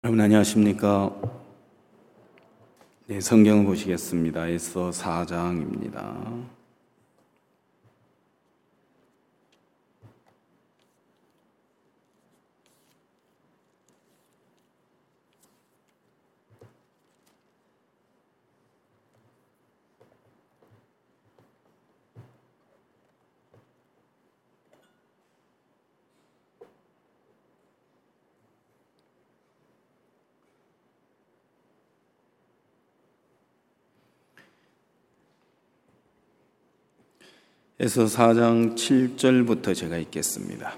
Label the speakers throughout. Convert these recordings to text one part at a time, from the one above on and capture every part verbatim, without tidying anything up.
Speaker 1: 여러분 안녕하십니까? 네, 성경을 보시겠습니다. 에스더 사 장입니다. 에스더 사 장 칠 절부터 제가 읽겠습니다.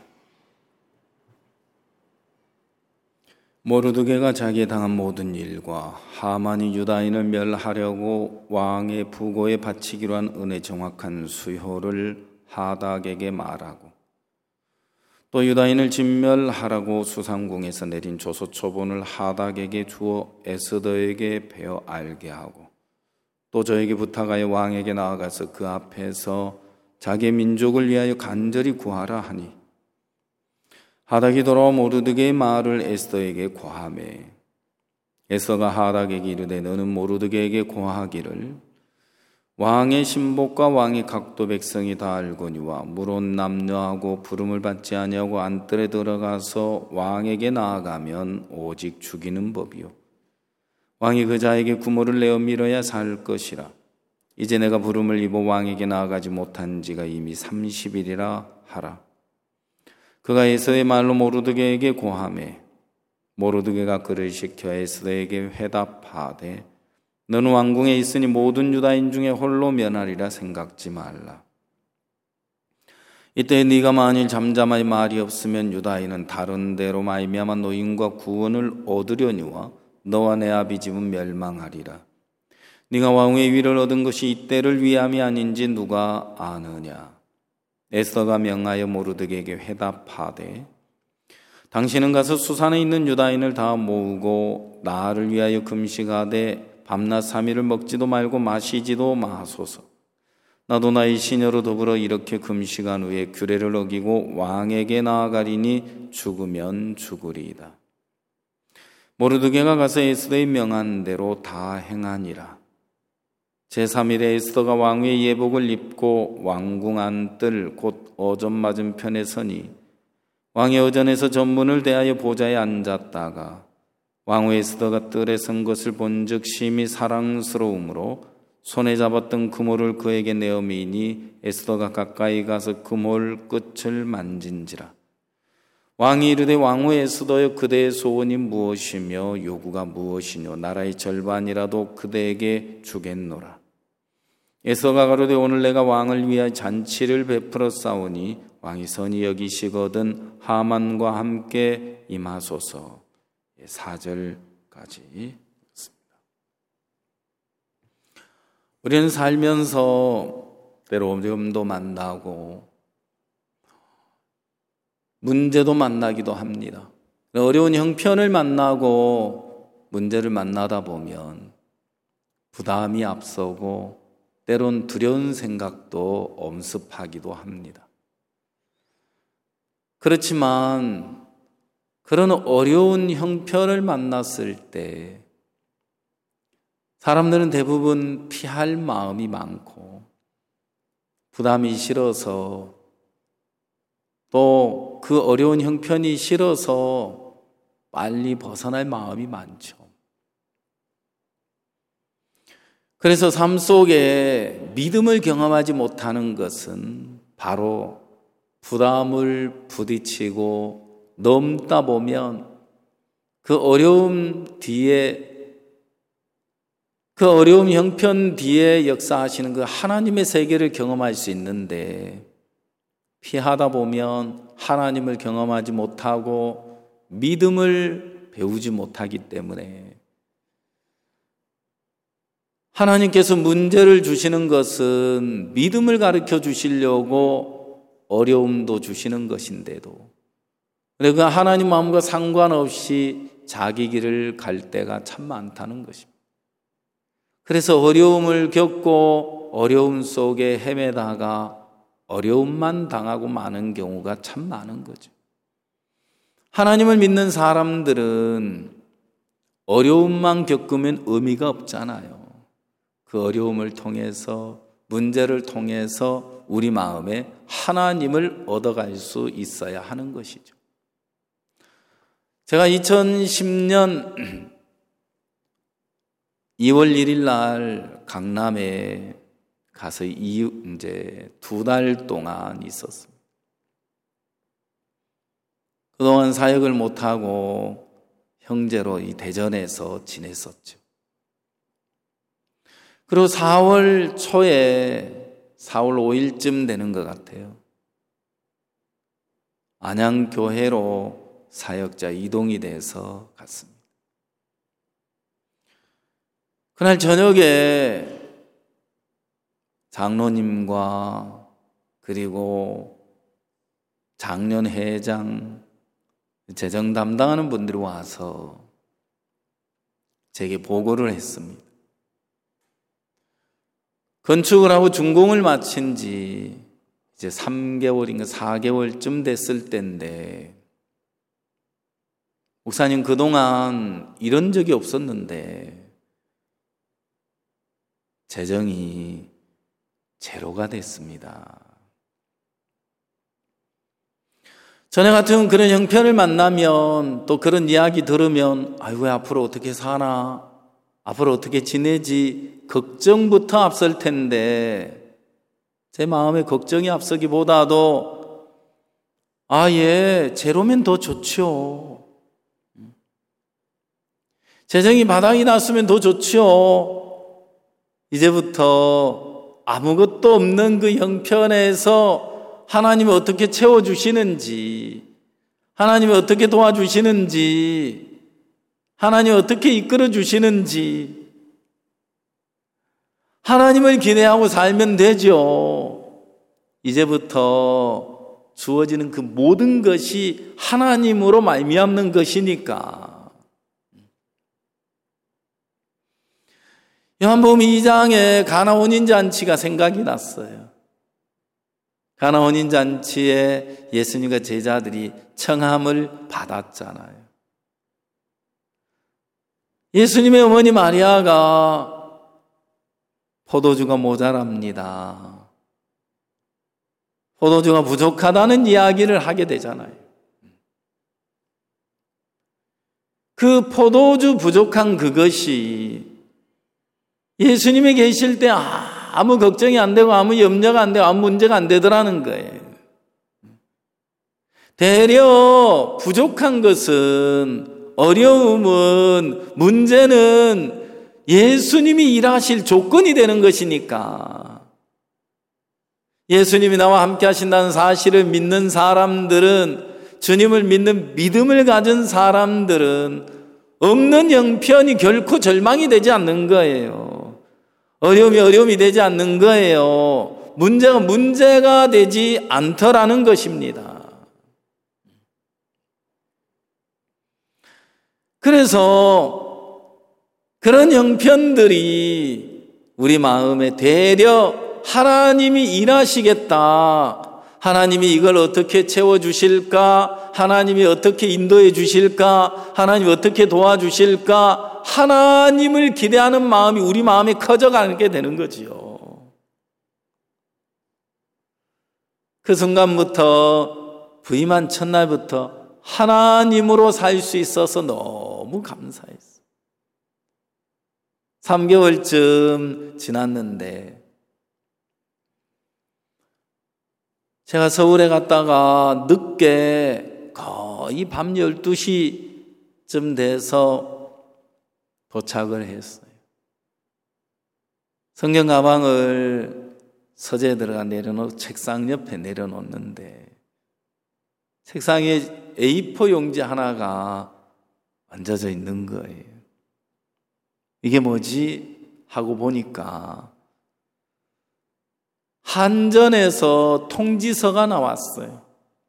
Speaker 1: 모르드게가 자기에 당한 모든 일과 하만이 유다인을 멸하려고 왕의 부고에 바치기로 한 은혜 정확한 수효를 하닥에게 말하고, 또 유다인을 진멸하라고 수상궁에서 내린 조서 초본을 하닥에게 주어 에스더에게 베어 알게 하고, 또 저에게 부탁하여 왕에게 나아가서 그 앞에서 자기의 민족을 위하여 간절히 구하라 하니, 하닥이 돌아와 모르드게의 말을 에스더에게 고하매, 에스더가 하닥에게 이르되 너는 모르드게에게 고하기를 왕의 신복과 왕의 각도 백성이 다 알거니와 물론 남녀하고 부름을 받지 아니하고 안뜰에 들어가서 왕에게 나아가면 오직 죽이는 법이요, 왕이 그 자에게 구모를 내어 밀어야 살 것이라. 이제 내가 부름을 입어 왕에게 나아가지 못한 지가 이미 삼십 일이라 하라. 그가 에스더의 말로 모르드게에게 고하매, 모르드게가 그를 시켜 에스더에게 회답하되 너는 왕궁에 있으니 모든 유다인 중에 홀로 면하리라 생각지 말라. 이때 네가 만일 잠잠하여 말이 없으면 유다인은 다른 데로 말미암아 노임과 구원을 얻으려니와 너와 내 아비 집은 멸망하리라. 네가 왕의 위를 얻은 것이 이때를 위함이 아닌지 누가 아느냐. 에스더가 명하여 모르드게에게 회답하되 당신은 가서 수산에 있는 유다인을 다 모으고 나를 위하여 금식하되 밤낮 삼 일을 먹지도 말고 마시지도 마소서. 나도 나의 시녀로 더불어 이렇게 금식한 후에 규례를 어기고 왕에게 나아가리니 죽으면 죽으리이다. 모르드게가 가서 에스더의 명한 대로 다 행하니라. 제삼 일에 에스더가 왕의 예복을 입고 왕궁 안뜰 곧 어전 맞은편에 서니 왕의 어전에서 전문을 대하여 보좌에 앉았다가 왕후 에스더가 뜰에 선 것을 본즉 심히 사랑스러우므로 손에 잡았던 그모를 그에게 내어 미니 에스더가 가까이 가서 그모 끝을 만진지라. 왕이 이르되 왕후 에스더여 그대의 소원이 무엇이며 요구가 무엇이뇨. 나라의 절반이라도 그대에게 주겠노라. 에스더가 가로되 오늘 내가 왕을 위하여 잔치를 베풀어 싸우니 왕이 선히 여기시거든 하만과 함께 임하소서. 사 절까지 있습니다. 우리는 살면서 때로 어려움도 만나고 문제도 만나기도 합니다. 어려운 형편을 만나고 문제를 만나다 보면 부담이 앞서고 때론 두려운 생각도 엄습하기도 합니다. 그렇지만 그런 어려운 형편을 만났을 때 사람들은 대부분 피할 마음이 많고 부담이 싫어서 또 그 어려운 형편이 싫어서 빨리 벗어날 마음이 많죠. 그래서 삶 속에 믿음을 경험하지 못하는 것은 바로 부담을 부딪히고 넘다 보면 그 어려움 뒤에, 그 어려움 형편 뒤에 역사하시는 그 하나님의 세계를 경험할 수 있는데 피하다 보면 하나님을 경험하지 못하고 믿음을 배우지 못하기 때문에 하나님께서 문제를 주시는 것은 믿음을 가르쳐 주시려고 어려움도 주시는 것인데도 그러니까 하나님 마음과 상관없이 자기 길을 갈 때가 참 많다는 것입니다. 그래서 어려움을 겪고 어려움 속에 헤매다가 어려움만 당하고 마는 경우가 참 많은 거죠. 하나님을 믿는 사람들은 어려움만 겪으면 의미가 없잖아요. 그 어려움을 통해서, 문제를 통해서 우리 마음에 하나님을 얻어갈 수 있어야 하는 것이죠. 제가 이천십 년 이월 일일 날 강남에 가서 이제 두 달 동안 있었습니다. 그동안 사역을 못하고 형제로 이 대전에서 지냈었죠. 그리고 사월 초에, 사월 오일쯤 되는 것 같아요, 안양교회로 사역자 이동이 돼서 갔습니다. 그날 저녁에 장로님과 그리고 장년회장, 재정 담당하는 분들이 와서 제게 보고를 했습니다. 건축을 하고 준공을 마친 지 이제 삼 개월인가 사 개월쯤 됐을 때인데, 목사님 그동안 이런 적이 없었는데 재정이 제로가 됐습니다. 전에 같은 그런 형편을 만나면, 또 그런 이야기 들으면 아이고 앞으로 어떻게 사나, 앞으로 어떻게 지내지 걱정부터 앞설 텐데, 제 마음에 걱정이 앞서기보다도 아, 예, 제로면 더 좋죠. 재정이 바닥이 났으면 더 좋죠. 이제부터 아무것도 없는 그 형편에서 하나님이 어떻게 채워주시는지, 하나님이 어떻게 도와주시는지, 하나님이 어떻게 이끌어주시는지, 하나님을 기대하고 살면 되죠. 이제부터 주어지는 그 모든 것이 하나님으로 말미암는 것이니까. 요한복음 이 장에 가나 혼인잔치가 생각이 났어요. 가나 혼인잔치에 예수님과 제자들이 청함을 받았잖아요. 예수님의 어머니 마리아가 포도주가 모자랍니다, 포도주가 부족하다는 이야기를 하게 되잖아요. 그 포도주 부족한 그것이 예수님이 계실 때 아무 걱정이 안 되고 아무 염려가 안 되고 아무 문제가 안 되더라는 거예요. 되려 부족한 것은, 어려움은, 문제는 예수님이 일하실 조건이 되는 것이니까, 예수님이 나와 함께 하신다는 사실을 믿는 사람들은, 주님을 믿는 믿음을 가진 사람들은 없는 형편이 결코 절망이 되지 않는 거예요. 어려움이 어려움이 되지 않는 거예요. 문제가 문제가 되지 않더라는 것입니다. 그래서 그런 형편들이 우리 마음에 되려 하나님이 일하시겠다, 하나님이 이걸 어떻게 채워주실까, 하나님이 어떻게 인도해 주실까, 하나님이 어떻게 도와주실까, 하나님을 기대하는 마음이 우리 마음에 커져가게 되는 거지요. 그 순간부터, 부임한 첫날부터 하나님으로 살 수 있어서 너무 감사했어요. 삼 개월쯤 지났는데 제가 서울에 갔다가 늦게 거의 밤 열두 시쯤 돼서 도착을 했어요. 성경 가방을 서재에 들어가 내려놓고 책상 옆에 내려놓는데 책상에 에이포 용지 하나가 얹어져 있는 거예요. 이게 뭐지? 하고 보니까 한전에서 통지서가 나왔어요.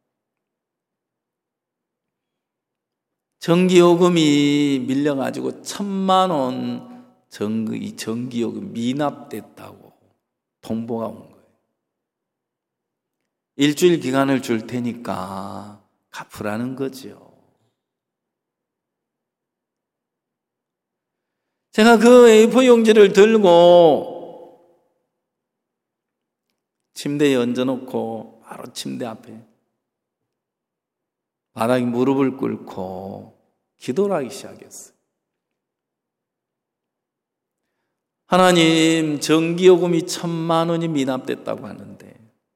Speaker 1: 전기요금이 밀려가지고 천만 원 전기, 전기요금 미납됐다고 통보가 온 거예요. 일주일 기간을 줄 테니까 갚으라는 거죠. 제가 그 에이포 용지를 들고 침대에 얹어놓고 바로 침대 앞에 바닥에 무릎을 꿇고 기도를 하기 시작했어요. 하나님, 전기요금이 천만 원이 미납됐다고 하는데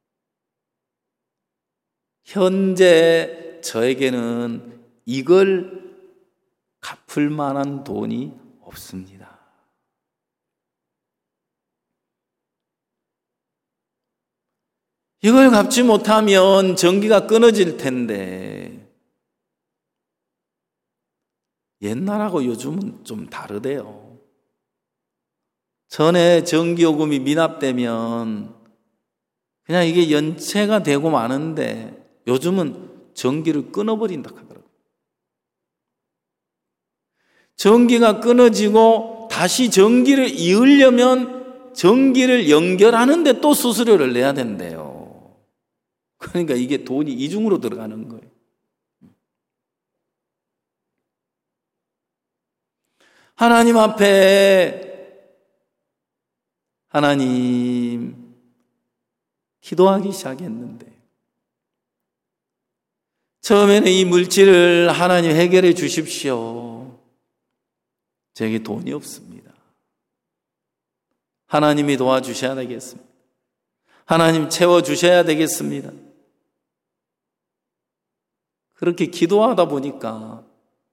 Speaker 1: 현재 저에게는 이걸 갚을 만한 돈이 없습니다. 이걸 갚지 못하면 전기가 끊어질 텐데 옛날하고 요즘은 좀 다르대요. 전에 전기요금이 미납되면 그냥 이게 연체가 되고 마는데 요즘은 전기를 끊어버린다 하더라고요. 전기가 끊어지고 다시 전기를 이으려면 전기를 연결하는데 또 수수료를 내야 된대요. 그러니까 이게 돈이 이중으로 들어가는 거예요. 하나님 앞에 하나님 기도하기 시작했는데 처음에는 이 물질을 하나님 해결해 주십시오. 제게 돈이 없습니다. 하나님이 도와주셔야 되겠습니다. 하나님 채워주셔야 되겠습니다. 그렇게 기도하다 보니까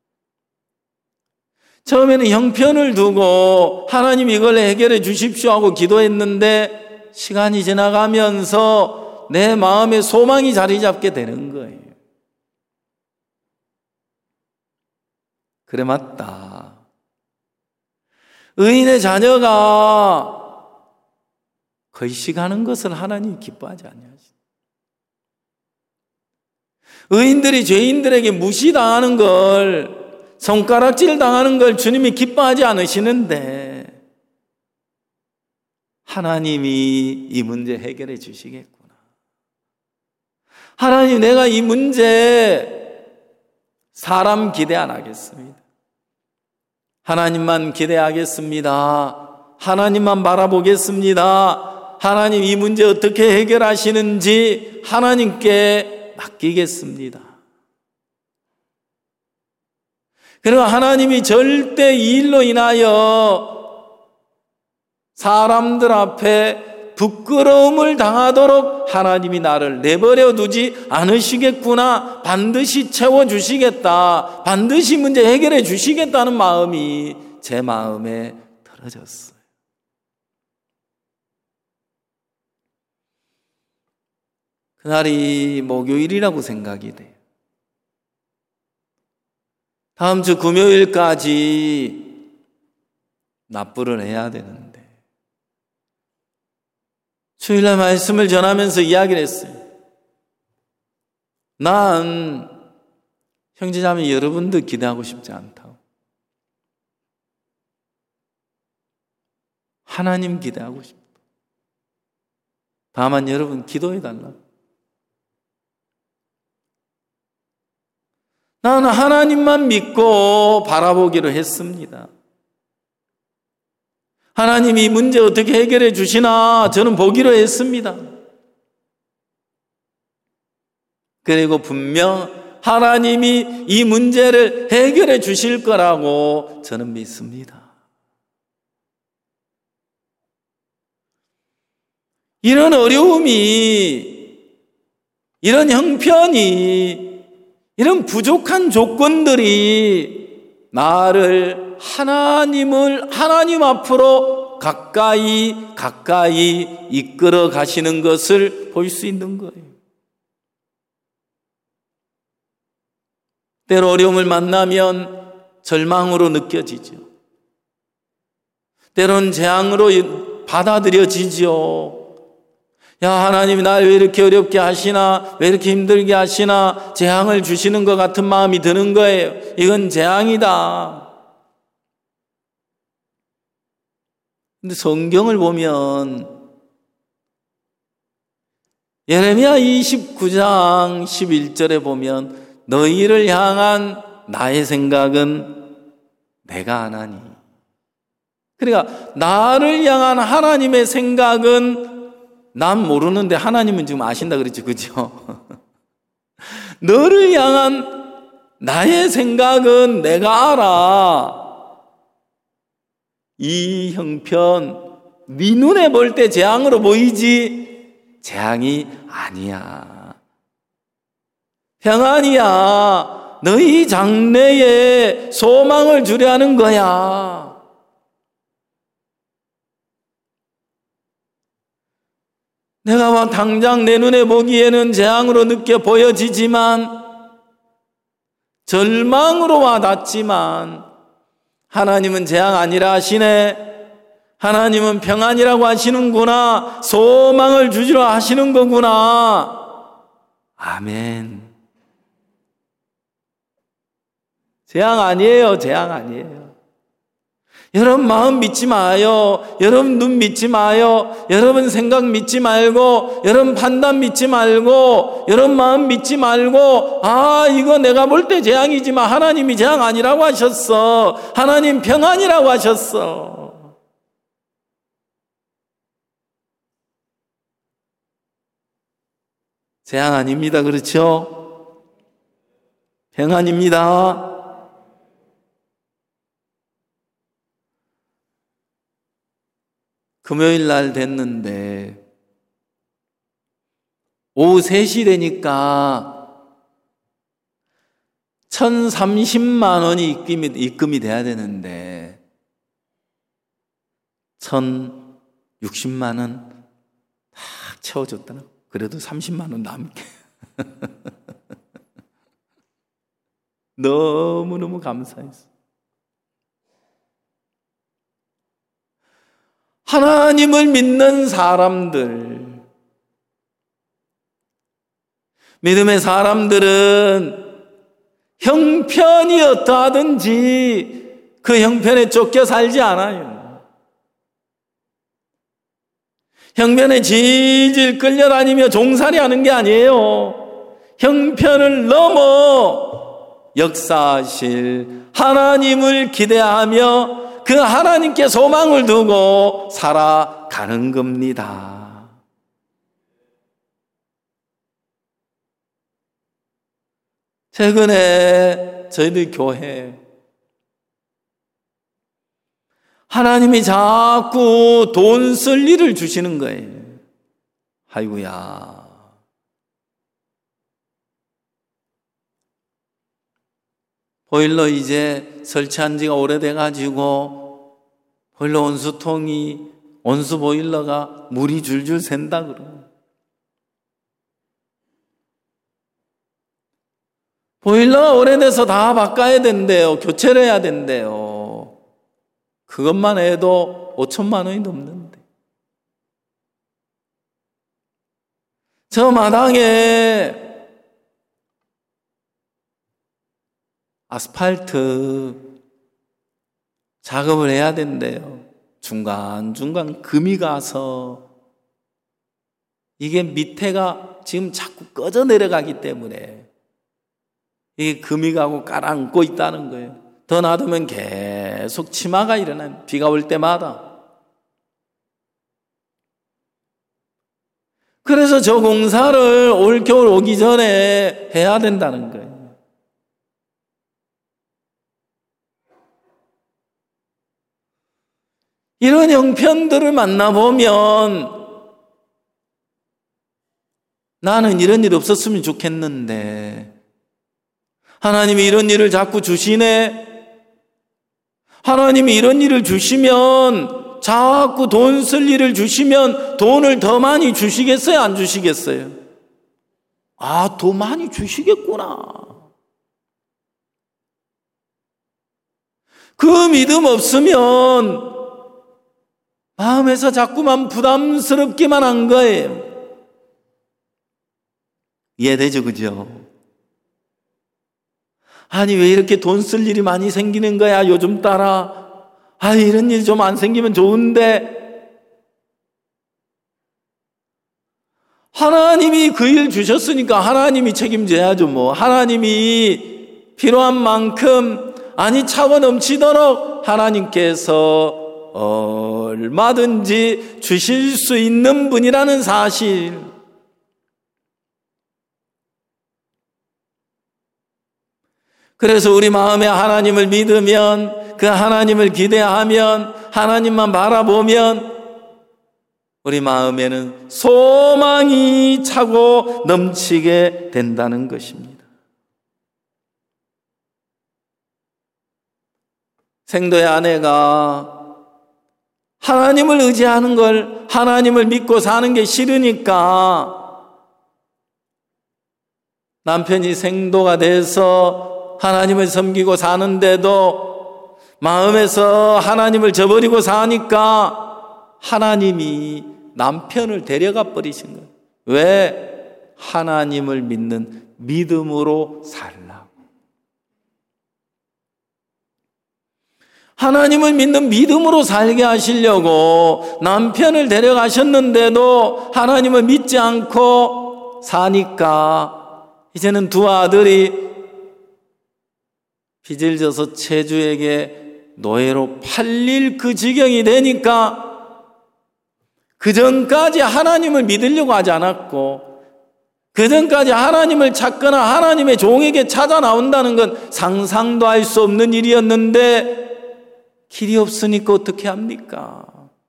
Speaker 1: 처음에는 형편을 두고 하나님 이걸 해결해 주십시오 하고 기도했는데 시간이 지나가면서 내 마음에 소망이 자리 잡게 되는 거예요. 그래, 맞다. 의인의 자녀가 거식하는 것을 하나님이 기뻐하지 아니하시다. 의인들이 죄인들에게 무시당하는 걸, 손가락질 당하는 걸 주님이 기뻐하지 않으시는데 하나님이 이 문제 해결해 주시겠구나. 하나님, 내가 이 문제 사람 기대 안 하겠습니다. 하나님만 기대하겠습니다. 하나님만 바라보겠습니다. 하나님, 이 문제 어떻게 해결하시는지 하나님께 맡기겠습니다. 그리고 하나님이 절대 이 일로 인하여 사람들 앞에 부끄러움을 당하도록 하나님이 나를 내버려 두지 않으시겠구나, 반드시 채워주시겠다, 반드시 문제 해결해 주시겠다는 마음이 제 마음에 들어졌어요. 그날이 목요일이라고 생각이 돼요. 다음 주 금요일까지 납부를 해야 되는데 주일날 말씀을 전하면서 이야기를 했어요. 난 형제자매 여러분들 기대하고 싶지 않다. 하나님 기대하고 싶다. 다만 여러분 기도해달라. 나는 하나님만 믿고 바라보기로 했습니다. 하나님이 이 문제 어떻게 해결해 주시나 저는 보기로 했습니다. 그리고 분명 하나님이 이 문제를 해결해 주실 거라고 저는 믿습니다. 이런 어려움이, 이런 형편이, 이런 부족한 조건들이 나를 하나님을 하나님 앞으로 가까이 가까이 이끌어 가시는 것을 볼 수 있는 거예요. 때로 어려움을 만나면 절망으로 느껴지죠. 때로는 재앙으로 받아들여지죠. 야, 하나님이 날 왜 이렇게 어렵게 하시나, 왜 이렇게 힘들게 하시나, 재앙을 주시는 것 같은 마음이 드는 거예요. 이건 재앙이다. 근데 성경을 보면 예레미야 이십구 장 십일 절에 보면 너희를 향한 나의 생각은 내가 하나니 그러니까 나를 향한 하나님의 생각은 난 모르는데 하나님은 지금 아신다 그랬죠, 그죠? 너를 향한 나의 생각은 내가 알아. 이 형편 네 눈에 볼 때 재앙으로 보이지 재앙이 아니야. 평안이야. 너희 장래에 소망을 주려는 거야. 내가 막 당장 내 눈에 보기에는 재앙으로 느껴 보여지지만, 절망으로 와닿지만, 하나님은 재앙 아니라 하시네. 하나님은 평안이라고 하시는구나. 소망을 주시러 하시는 거구나. 아멘. 재앙 아니에요. 재앙 아니에요. 여러분 마음 믿지 마요. 여러분 눈 믿지 마요. 여러분 생각 믿지 말고, 여러분 판단 믿지 말고, 여러분 마음 믿지 말고, 아 이거 내가 볼 때 재앙이지만 하나님이 재앙 아니라고 하셨어. 하나님 평안이라고 하셨어. 재앙 아닙니다. 그렇죠? 평안입니다. 금요일 날 됐는데 오후 세 시 되니까 천삼십만 원이 입금이, 입금이 돼야 되는데 천육십만 원 다 채워줬더라고. 그래도 삼십만 원 남게. 너무너무 감사했어. 하나님을 믿는 사람들, 믿음의 사람들은 형편이 어떠하든지 그 형편에 쫓겨 살지 않아요. 형편에 질질 끌려다니며 종살이 하는 게 아니에요. 형편을 넘어 역사하실 하나님을 기대하며 그 하나님께 소망을 두고 살아가는 겁니다. 최근에 저희들 교회 하나님이 자꾸 돈 쓸 일을 주시는 거예요. 아이고야. 보일러 이제 설치한 지가 오래돼가지고 보일러 온수통이, 온수 보일러가 물이 줄줄 샌다 그러고, 보일러가 오래돼서 다 바꿔야 된대요. 교체를 해야 된대요. 그것만 해도 오천만 원이 넘는데, 저 마당에 아스팔트 작업을 해야 된대요. 중간중간 금이 가서 이게 밑에가 지금 자꾸 꺼져 내려가기 때문에 이게 금이 가고 깔아앉고 있다는 거예요. 더 놔두면 계속 치마가 일어나요. 비가 올 때마다. 그래서 저 공사를 올 겨울 오기 전에 해야 된다는 거예요. 이런 형편들을 만나보면 나는 이런 일 없었으면 좋겠는데 하나님이 이런 일을 자꾸 주시네. 하나님이 이런 일을 주시면, 자꾸 돈 쓸 일을 주시면 돈을 더 많이 주시겠어요? 안 주시겠어요? 아, 더 많이 주시겠구나. 그 믿음 없으면 마음에서 자꾸만 부담스럽기만 한 거예요. 이해되죠? 그죠? 아니 왜 이렇게 돈 쓸 일이 많이 생기는 거야 요즘 따라. 아 이런 일 좀 안 생기면 좋은데. 하나님이 그 일 주셨으니까 하나님이 책임져야죠. 뭐 하나님이 필요한 만큼, 아니 차고 넘치도록 하나님께서 얼마든지 주실 수 있는 분이라는 사실. 그래서 우리 마음에 하나님을 믿으면, 그 하나님을 기대하면, 하나님만 바라보면 우리 마음에는 소망이 차고 넘치게 된다는 것입니다. 생도의 아내가 하나님을 의지하는 걸, 하나님을 믿고 사는 게 싫으니까 남편이 생도가 돼서 하나님을 섬기고 사는데도 마음에서 하나님을 저버리고 사니까 하나님이 남편을 데려가 버리신 거예요. 왜? 하나님을 믿는 믿음으로 살라고. 하나님을 믿는 믿음으로 살게 하시려고 남편을 데려가셨는데도 하나님을 믿지 않고 사니까 이제는 두 아들이 빚을 져서 채주에게 노예로 팔릴 그 지경이 되니까 그 전까지 하나님을 믿으려고 하지 않았고 그 전까지 하나님을 찾거나 하나님의 종에게 찾아 나온다는 건 상상도 할 수 없는 일이었는데 길이 없으니까 어떻게 합니까?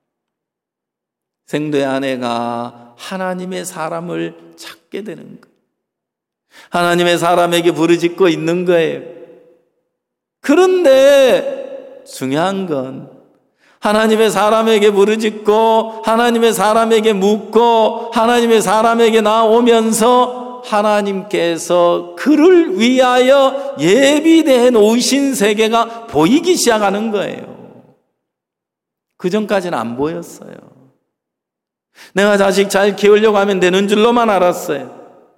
Speaker 1: 생도의 아내가 하나님의 사람을 찾게 되는 거예요. 하나님의 사람에게 부르짖고 있는 거예요. 그런데 중요한 건 하나님의 사람에게 부르짖고 하나님의 사람에게 묻고 하나님의 사람에게 나오면서 하나님께서 그를 위하여 예비되어 놓으신 세계가 보이기 시작하는 거예요. 그 전까지는 안 보였어요. 내가 자식 잘 키우려고 하면 되는 줄로만 알았어요.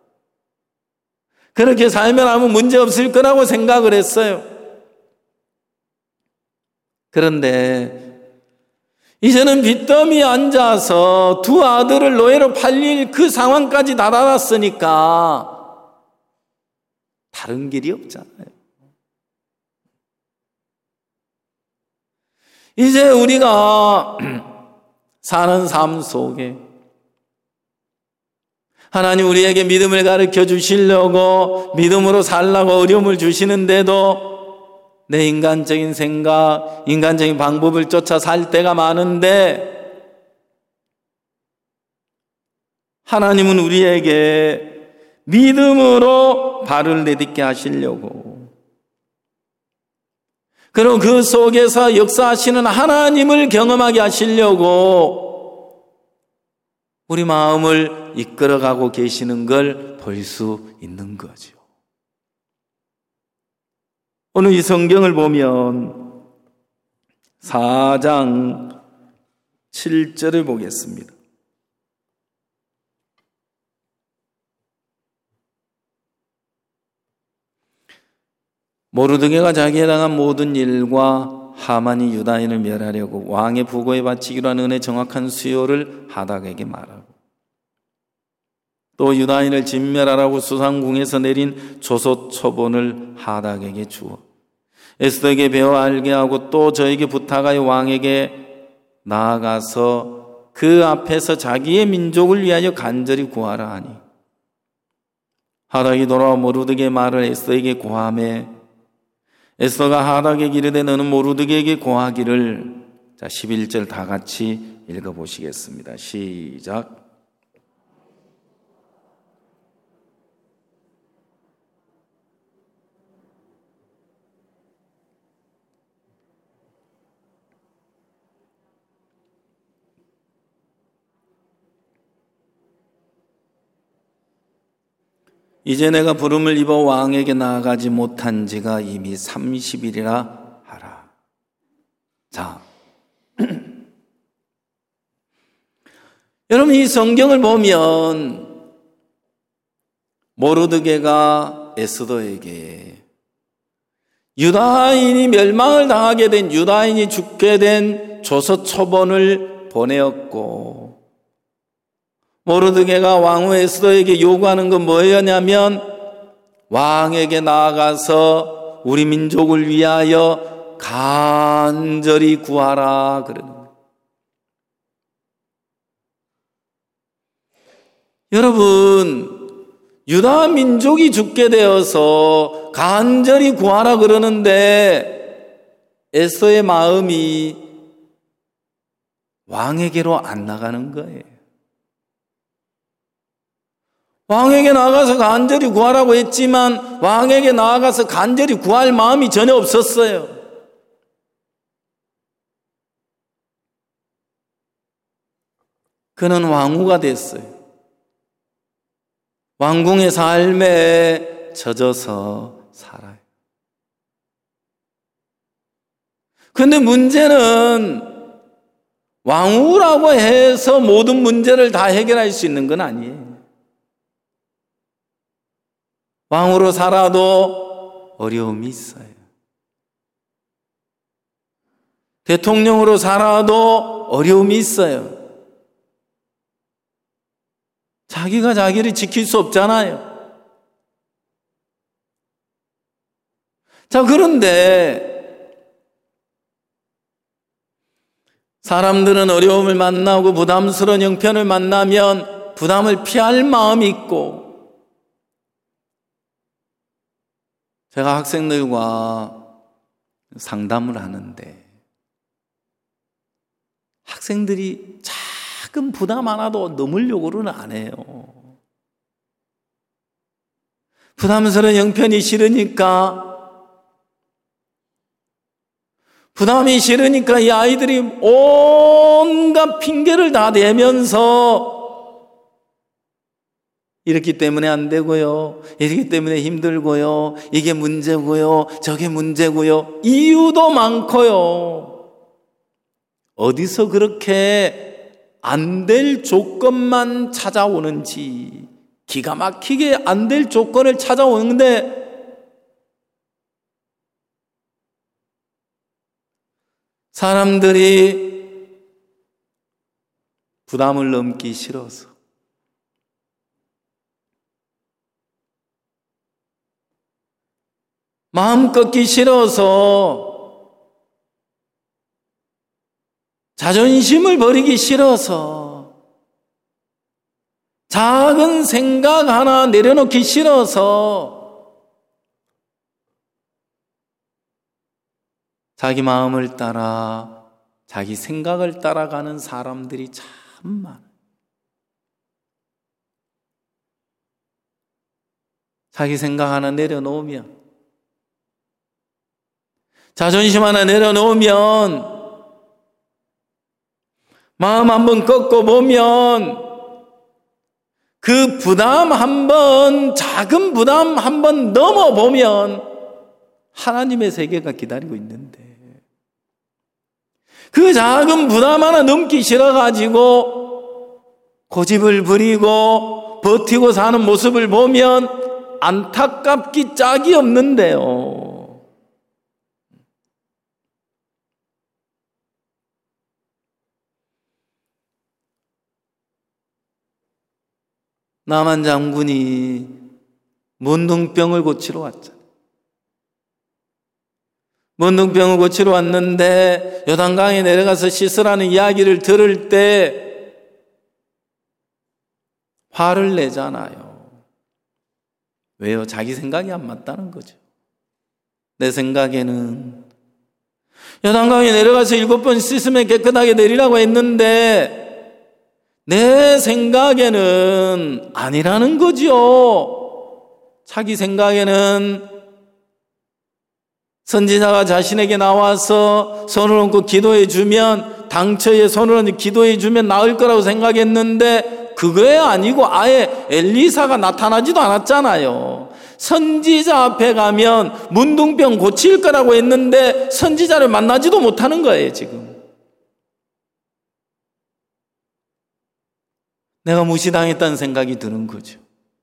Speaker 1: 그렇게 살면 아무 문제 없을 거라고 생각을 했어요. 그런데 이제는 빚더미에 앉아서 두 아들을 노예로 팔릴 그 상황까지 다다랐으니까 다른 길이 없잖아요. 이제 우리가 사는 삶 속에 하나님 우리에게 믿음을 가르쳐 주시려고 믿음으로 살라고 어려움을 주시는데도 내 인간적인 생각, 인간적인 방법을 쫓아 살 때가 많은데 하나님은 우리에게 믿음으로 발을 내딛게 하시려고 그리고 그 속에서 역사하시는 하나님을 경험하게 하시려고 우리 마음을 이끌어가고 계시는 걸 볼 수 있는 거죠. 오늘 이 성경을 보면 사 장 칠 절을 보겠습니다. 모르드게가 자기에 당한 모든 일과 하만이 유다인을 멸하려고 왕의 부고에 바치기로 한 은혜 정확한 수요를 하닥에게 말하고 또 유다인을 진멸하라고 수상궁에서 내린 조소 초본을 하닥에게 주어 에스더에게 배워 알게 하고 또 저에게 부탁하여 왕에게 나아가서 그 앞에서 자기의 민족을 위하여 간절히 구하라 하니 하닥이 돌아와 모르드게의 말을 에스더에게 고하매 에스더가 하닥에게 이르되 너는 모르드게에게 고하기를. 자, 십일 절 다 같이 읽어보시겠습니다. 시작. 이제 내가 부름을 입어 왕에게 나아가지 못한 지가 이미 삼십 일이라 하라. 자, 여러분 이 성경을 보면 모르드게가 에스더에게 유다인이 멸망을 당하게 된, 유다인이 죽게 된 조서 초본을 보내었고 모르드게가 왕후 에스더에게 요구하는 건 뭐였냐면 왕에게 나아가서 우리 민족을 위하여 간절히 구하라 그러는 거예요. 여러분, 유다 민족이 죽게 되어서 간절히 구하라 그러는데 에서의 마음이 왕에게로 안 나가는 거예요. 왕에게 나가서 간절히 구하라고 했지만 왕에게 나아가서 간절히 구할 마음이 전혀 없었어요. 그는 왕후가 됐어요. 왕궁의 삶에 젖어서 살아요. 그런데 문제는 왕후라고 해서 모든 문제를 다 해결할 수 있는 건 아니에요. 왕후로 살아도 어려움이 있어요. 대통령으로 살아도 어려움이 있어요. 자기가 자기를 지킬 수 없잖아요. 자, 그런데 사람들은 어려움을 만나고 부담스러운 형편을 만나면 부담을 피할 마음이 있고, 제가 학생들과 상담을 하는데 학생들이 작은 부담 하나도 넘으려고는 안 해요. 부담스러운 형편이 싫으니까, 부담이 싫으니까 이 아이들이 온갖 핑계를 다 대면서 이렇기 때문에 안 되고요, 이렇기 때문에 힘들고요, 이게 문제고요, 저게 문제고요, 이유도 많고요. 어디서 그렇게 안 될 조건만 찾아오는지, 기가 막히게 안 될 조건을 찾아오는데 사람들이 부담을 넘기 싫어서, 마음 꺾기 싫어서, 자존심을 버리기 싫어서, 작은 생각 하나 내려놓기 싫어서 자기 마음을 따라, 자기 생각을 따라가는 사람들이 참 많아요. 자기 생각 하나 내려놓으면, 자존심 하나 내려놓으면, 마음 한번 꺾고 보면 그 부담 한번, 작은 부담 한번 넘어보면 하나님의 세계가 기다리고 있는데, 그 작은 부담 하나 넘기 싫어가지고 고집을 부리고 버티고 사는 모습을 보면 안타깝기 짝이 없는데요. 나만 장군이 문둥병을 고치러 왔잖아요. 문둥병을 고치러 왔는데 요단강에 내려가서 씻으라는 이야기를 들을 때 화를 내잖아요. 왜요? 자기 생각이 안 맞다는 거죠. 내 생각에는 요단강에 내려가서 일곱 번 씻으면 깨끗하게 내리라고 했는데 내 생각에는 아니라는 거죠. 자기 생각에는 선지자가 자신에게 나와서 손을 얹고 기도해 주면, 당처에 손을 얹고 기도해 주면 나을 거라고 생각했는데 그거에 아니고 아예 엘리사가 나타나지도 않았잖아요. 선지자 앞에 가면 문둥병 고칠 거라고 했는데 선지자를 만나지도 못하는 거예요, 지금. 내가 무시당했다는 생각이 드는 거죠.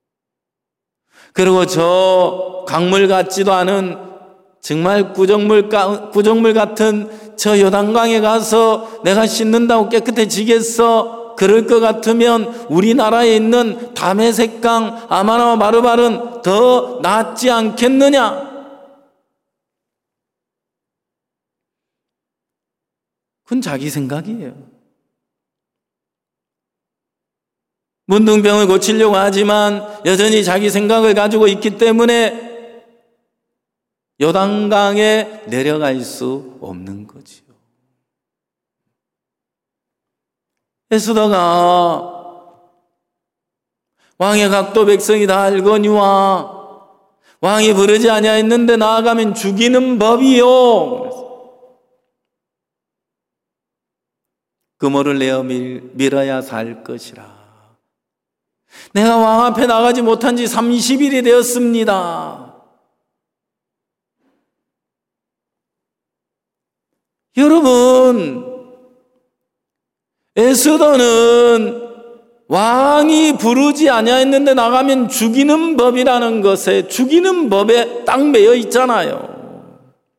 Speaker 1: 그리고 저 강물 같지도 않은 정말 구정물, 구정물 같은 저 요단강에 가서 내가 씻는다고 깨끗해지겠어? 그럴 것 같으면 우리나라에 있는 다메섹강, 아마나와 마르발은 더 낫지 않겠느냐? 그건 자기 생각이에요. 문둥병을 고치려고 하지만 여전히 자기 생각을 가지고 있기 때문에 요단강에 내려갈 수 없는 거지요. 에스더가 왕의 각도 백성이 다 알거니와 왕이 부르지 아니하였는데 나아가면 죽이는 법이요. 그모를 내어 밀, 밀어야 살 것이라. 내가 왕 앞에 나가지 못한 지 삼십 일이 되었습니다. 여러분, 에스더는 왕이 부르지 아니하였는데 나가면 죽이는 법이라는 것에, 죽이는 법에 딱 매여 있잖아요.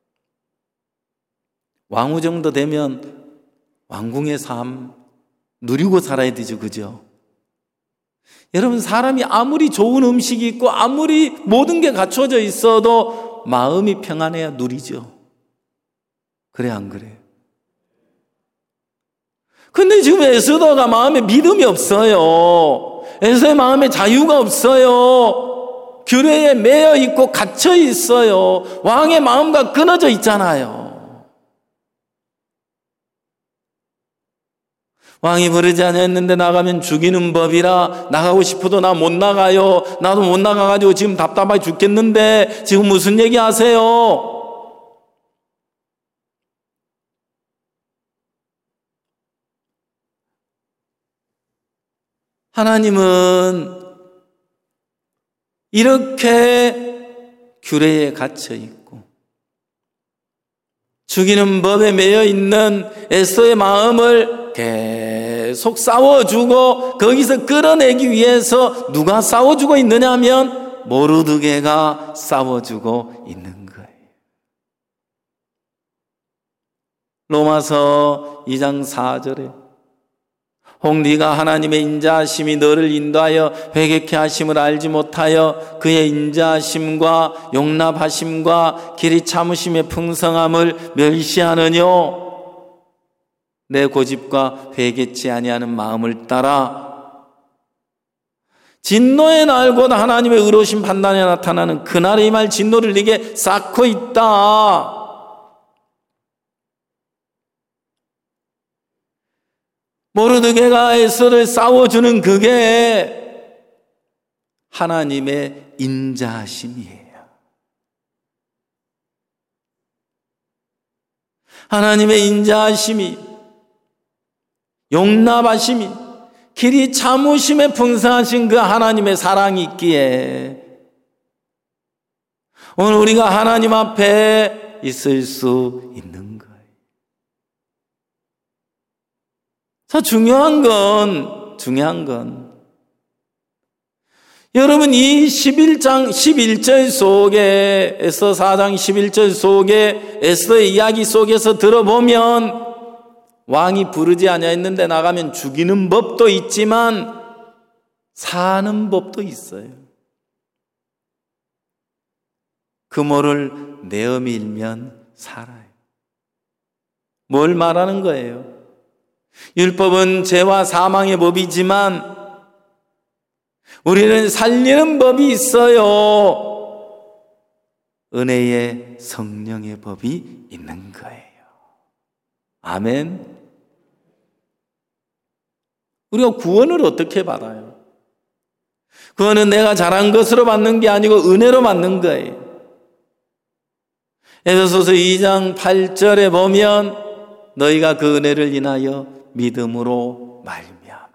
Speaker 1: 왕후 정도 되면 왕궁의 삶 누리고 살아야 되죠, 그죠? 여러분, 사람이 아무리 좋은 음식이 있고 아무리 모든 게 갖춰져 있어도 마음이 평안해야 누리죠. 그래, 안 그래요? 근데 지금 에스더가 마음에 믿음이 없어요. 에스더의 마음에 자유가 없어요. 규례에 매여 있고 갇혀 있어요. 왕의 마음과 끊어져 있잖아요. 왕이 부르지 않았는데 나가면 죽이는 법이라 나가고 싶어도 나 못 나가요. 나도 못 나가가지고 지금 답답하게 죽겠는데 지금 무슨 얘기 하세요? 하나님은 이렇게 규례에 갇혀 있고 죽이는 법에 매여 있는 에스더의 마음을 계속 싸워주고 거기서 끌어내기 위해서 누가 싸워주고 있느냐 하면 모르드게가 싸워주고 있는 거예요. 로마서 이 장 사 절에 혹 네가 하나님의 인자하심이 너를 인도하여 회개케 하심을 알지 못하여 그의 인자하심과 용납하심과 길이 참으심의 풍성함을 멸시하느뇨. 내 고집과 회개치 아니하는 마음을 따라 진노의 날 곧 하나님의 의로우신 판단에 나타나는 그날의 말 진노를 네게 쌓고 있다. 모르드게가 에스더를 싸워주는 그게 하나님의 인자하심이에요. 하나님의 인자하심이, 용납하심이, 길이 참으심에 풍성하신 그 하나님의 사랑이 있기에 오늘 우리가 하나님 앞에 있을 수 있는 거예요. 자, 중요한 건, 중요한 건, 여러분, 이 십일 장, 십일 절 속에, 에스더 사 장 십일 절 속에, 에스더의 이야기 속에서 들어보면, 왕이 부르지 아니하였는데 나가면 죽이는 법도 있지만, 사는 법도 있어요. 그모를 내어 밀면 살아요. 뭘 말하는 거예요? 율법은 죄와 사망의 법이지만 우리는 살리는 법이 있어요. 은혜의 성령의 법이 있는 거예요. 아멘. 우리가 구원을 어떻게 받아요? 구원은 내가 잘한 것으로 받는 게 아니고 은혜로 받는 거예요. 에베소서 이 장 팔 절에 보면 너희가 그 은혜를 인하여 믿음으로 말미암아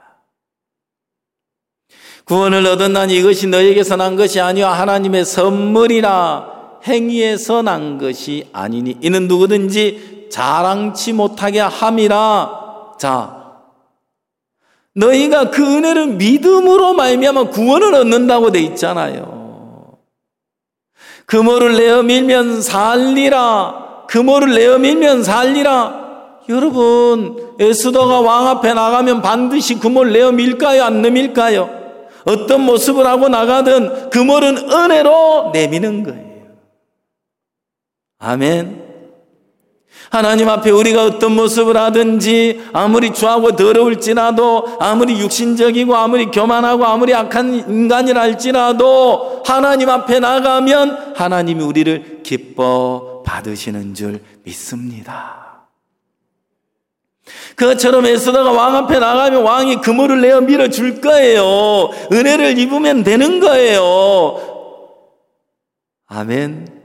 Speaker 1: 구원을 얻었나니 이것이 너희에게서 난 것이 아니요 하나님의 선물이라 행위에서 난 것이 아니니 이는 누구든지 자랑치 못하게 함이라. 자, 너희가 그 은혜를 믿음으로 말미암아 구원을 얻는다고 돼 있잖아요. 그모를 내어 밀면 살리라. 그모를 내어 밀면 살리라. 여러분, 에스더가 왕 앞에 나가면 반드시 그모를 내어 밀까요? 안 내밀까요? 어떤 모습을 하고 나가든 그모는 은혜로 내미는 거예요. 아멘. 하나님 앞에 우리가 어떤 모습을 하든지 아무리 추하고 더러울지라도 아무리 육신적이고 아무리 교만하고 아무리 악한 인간이라 할지라도 하나님 앞에 나가면 하나님이 우리를 기뻐 받으시는 줄 믿습니다. 그것처럼 에스더가 왕 앞에 나가면 왕이 그물을 내어 밀어줄 거예요. 은혜를 입으면 되는 거예요. 아멘.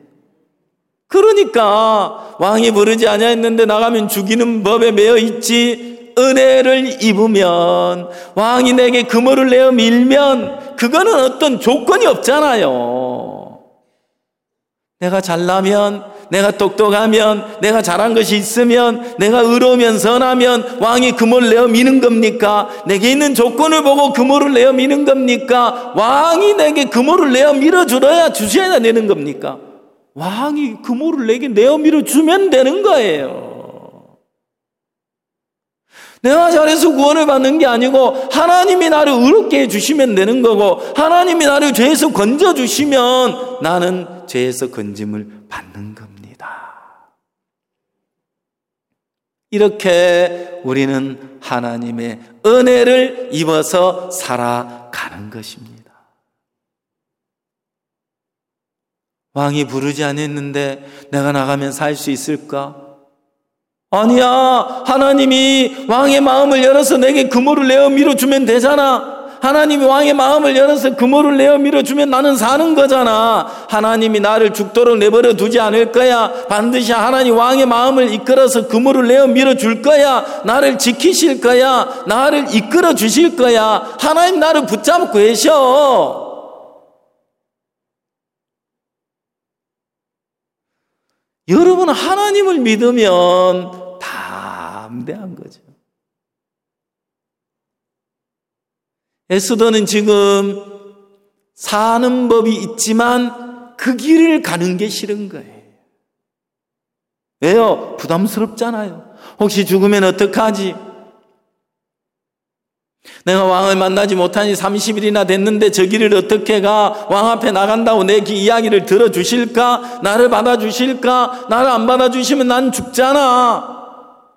Speaker 1: 그러니까 왕이 부르지 아니했는데 나가면 죽이는 법에 매여 있지, 은혜를 입으면 왕이 내게 그물을 내어 밀면 그거는 어떤 조건이 없잖아요. 내가 잘나면, 내가 똑똑하면, 내가 잘한 것이 있으면, 내가 의로우면 선하면 왕이 그물을 내어 미는 겁니까? 내게 있는 조건을 보고 그물을 내어 미는 겁니까? 왕이 내게 그물을 내어 밀어주어야 주셔야 되는 겁니까? 왕이 그물을 내게 내어 밀어주면 되는 거예요. 내가 잘해서 구원을 받는 게 아니고 하나님이 나를 의롭게 해주시면 되는 거고, 하나님이 나를 죄에서 건져주시면 나는 죄에서 건짐을 받는 겁니다. 이렇게 우리는 하나님의 은혜를 입어서 살아가는 것입니다. 왕이 부르지 않았는데 내가 나가면 살 수 있을까? 아니야. 하나님이 왕의 마음을 열어서 내게 그물을 내어 밀어주면 되잖아. 하나님이 왕의 마음을 열어서 그물을 내어 밀어주면 나는 사는 거잖아. 하나님이 나를 죽도록 내버려 두지 않을 거야. 반드시 하나님 왕의 마음을 이끌어서 그물을 내어 밀어줄 거야. 나를 지키실 거야. 나를 이끌어 주실 거야. 하나님 나를 붙잡고 계셔. 여러분, 하나님을 믿으면 담대한 거죠. 에스더는 지금 사는 법이 있지만 그 길을 가는 게 싫은 거예요. 왜요? 부담스럽잖아요. 혹시 죽으면 어떡하지? 내가 왕을 만나지 못하니 삼십 일이나 됐는데 저 길을 어떻게 가? 왕 앞에 나간다고 내 이야기를 들어주실까? 나를 받아주실까? 나를 안 받아주시면 난 죽잖아.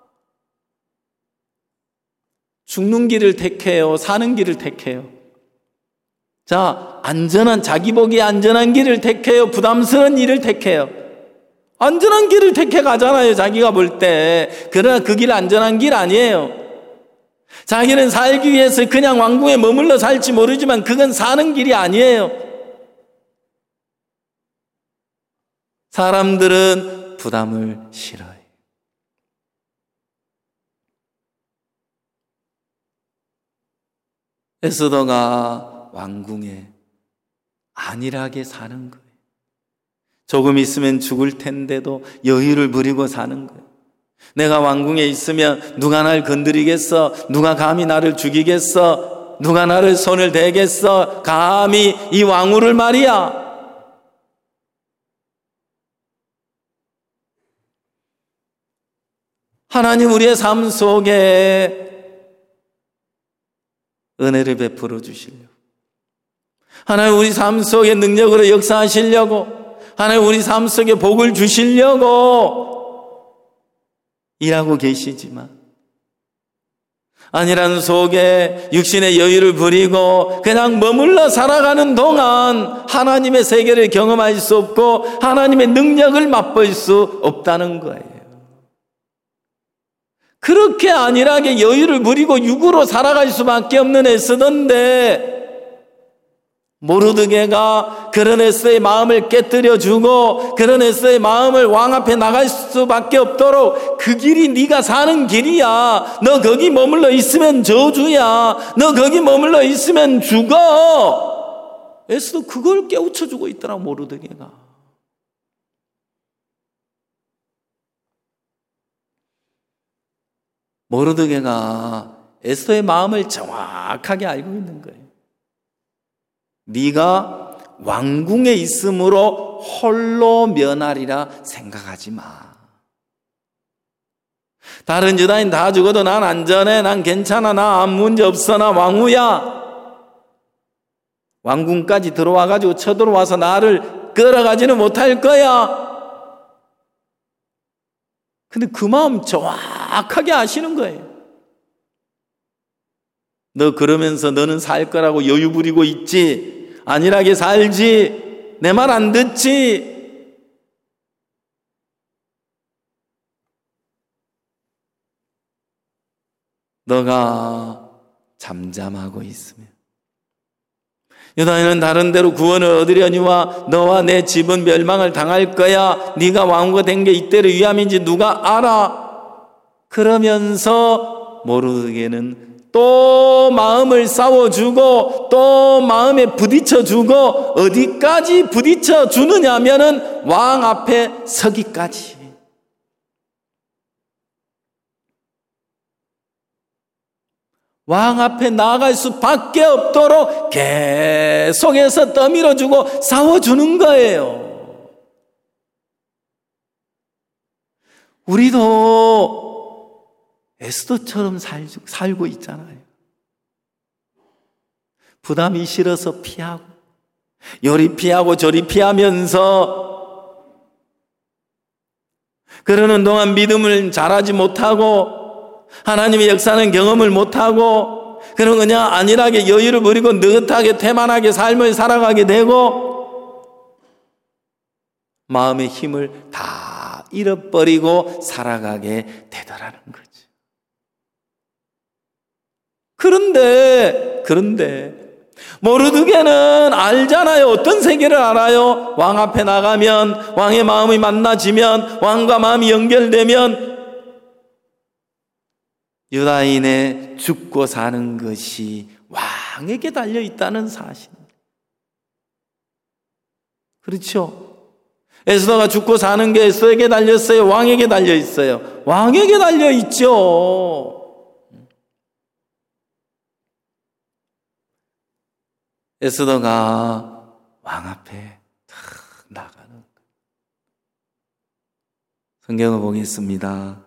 Speaker 1: 죽는 길을 택해요? 사는 길을 택해요? 자, 안전한, 자기 보기에 안전한 길을 택해요? 부담스러운 일을 택해요? 안전한 길을 택해 가잖아요, 자기가 볼 때. 그러나 그 길 안전한 길 아니에요. 자기는 살기 위해서 그냥 왕궁에 머물러 살지 모르지만 그건 사는 길이 아니에요. 사람들은 부담을 싫어해요. 에스더가 왕궁에 안일하게 사는 거예요. 조금 있으면 죽을 텐데도 여유를 부리고 사는 거예요. 내가 왕궁에 있으면 누가 날 건드리겠어? 누가 감히 나를 죽이겠어? 누가 나를 손을 대겠어? 감히 이 왕후를 말이야. 하나님 우리의 삶 속에 은혜를 베풀어 주시려고, 하나님 우리 삶 속에 능력으로 역사하시려고, 하나님 우리 삶 속에 복을 주시려고 일하고 계시지만 안일한 속에 육신의 여유를 부리고 그냥 머물러 살아가는 동안 하나님의 세계를 경험할 수 없고 하나님의 능력을 맛볼 수 없다는 거예요. 그렇게 안일하게 여유를 부리고 육으로 살아갈 수밖에 없는 에스더인데, 모르드게가 그런 에스더의 마음을 깨뜨려주고 그런 에스더의 마음을 왕 앞에 나갈 수밖에 없도록 그 길이 네가 사는 길이야. 너 거기 머물러 있으면 저주야. 너 거기 머물러 있으면 죽어. 에스더 그걸 깨우쳐주고 있더라, 모르드게가. 모르드게가 에스더의 마음을 정확하게 알고 있는 거예요. 네가 왕궁에 있으므로 홀로 면하리라 생각하지 마. 다른 유다인 다 죽어도 난 안전해, 난 괜찮아, 나 아무 문제 없어, 나 왕후야. 왕궁까지 들어와가지고 쳐들어와서 나를 끌어가지는 못할 거야. 근데 그 마음 정확하게 아시는 거예요. 너 그러면서 너는 살 거라고 여유 부리고 있지, 안일하게 살지, 내 말 안 듣지. 너가 잠잠하고 있으면 유다인은 다른 데로 구원을 얻으려니와 너와 내 집은 멸망을 당할 거야. 네가 왕후가 된 게 이때를 위함인지 누가 알아? 그러면서 모르게는 또 마음을 싸워주고 또 마음에 부딪혀주고 어디까지 부딪혀주느냐 하면은 왕 앞에 서기까지. 왕 앞에 나아갈 수밖에 없도록 계속해서 떠밀어주고 싸워주는 거예요. 우리도 에스더처럼 살, 살고 있잖아요. 부담이 싫어서 피하고 요리 피하고 저리 피하면서 그러는 동안 믿음을 잘하지 못하고 하나님의 역사는 경험을 못하고 그런 그냥 안일하게 여유를 부리고 느긋하게 태만하게 삶을 살아가게 되고 마음의 힘을 다 잃어버리고 살아가게 되더라는 거죠. 그런데 그런데 모르드게는 알잖아요. 어떤 세계를 알아요? 왕 앞에 나가면 왕의 마음이 만나지면 왕과 마음이 연결되면 유다인의 죽고 사는 것이 왕에게 달려있다는 사실. 그렇죠? 에스더가 죽고 사는 게 에스더에게 달렸어요? 왕에게 달려있어요? 왕에게 달려있죠. 에스더가 왕 앞에 탁 나가는 거예요. 성경을 보겠습니다.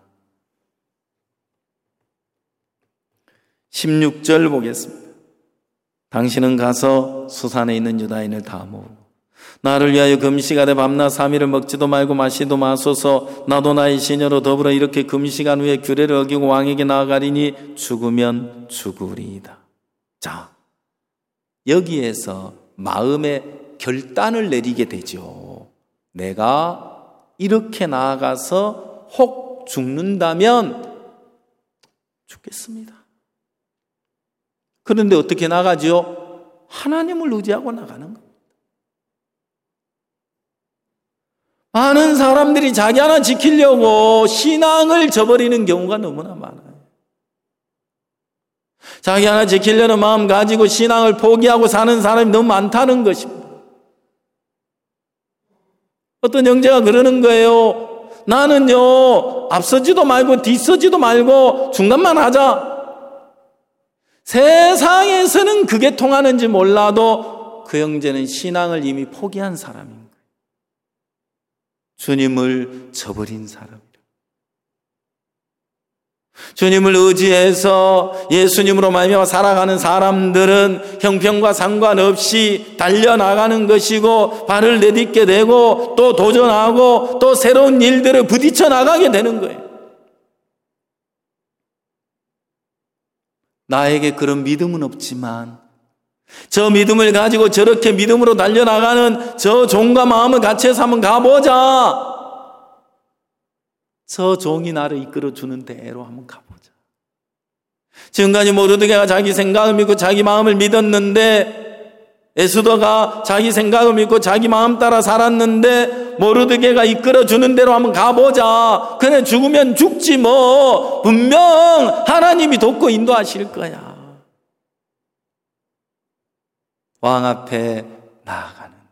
Speaker 1: 십육 절 보겠습니다. 당신은 가서 수산에 있는 유다인을 다 모으고 나를 위하여 금식하되 밤낮 삼 일을 먹지도 말고 마시도 마소서. 나도 나의 시녀로 더불어 이렇게 금식한 후에 규례를 어기고 왕에게 나아가리니 죽으면 죽으리이다. 자, 여기에서 마음의 결단을 내리게 되죠. 내가 이렇게 나아가서 혹 죽는다면 죽겠습니다. 그런데 어떻게 나가죠? 하나님을 의지하고 나가는 겁니다. 많은 사람들이 자기 하나 지키려고 신앙을 저버리는 경우가 너무나 많아요. 자기 하나 지키려는 마음 가지고 신앙을 포기하고 사는 사람이 너무 많다는 것입니다. 어떤 형제가 그러는 거예요. 나는요, 앞서지도 말고 뒤서지도 말고 중간만 하자. 세상에서는 그게 통하는지 몰라도 그 형제는 신앙을 이미 포기한 사람인 거예요. 주님을 저버린 사람이라. 주님을 의지해서 예수님으로 말미암아 살아가는 사람들은 형편과 상관없이 달려나가는 것이고 발을 내딛게 되고 또 도전하고 또 새로운 일들을 부딪혀 나가게 되는 거예요. 나에게 그런 믿음은 없지만 저 믿음을 가지고 저렇게 믿음으로 달려나가는 저 종과 마음을 같이 해서 한번 가보자. 저 종이 나를 이끌어주는 대로 한번 가보자. 지금까지 모르드게가 자기 생각을 믿고 자기 마음을 믿었는데 에스더가 자기 생각을 믿고 자기 마음 따라 살았는데 모르드게가 이끌어주는 대로 한번 가보자. 그래 죽으면 죽지 뭐. 분명 하나님이 돕고 인도하실 거야. 왕 앞에 나아가는데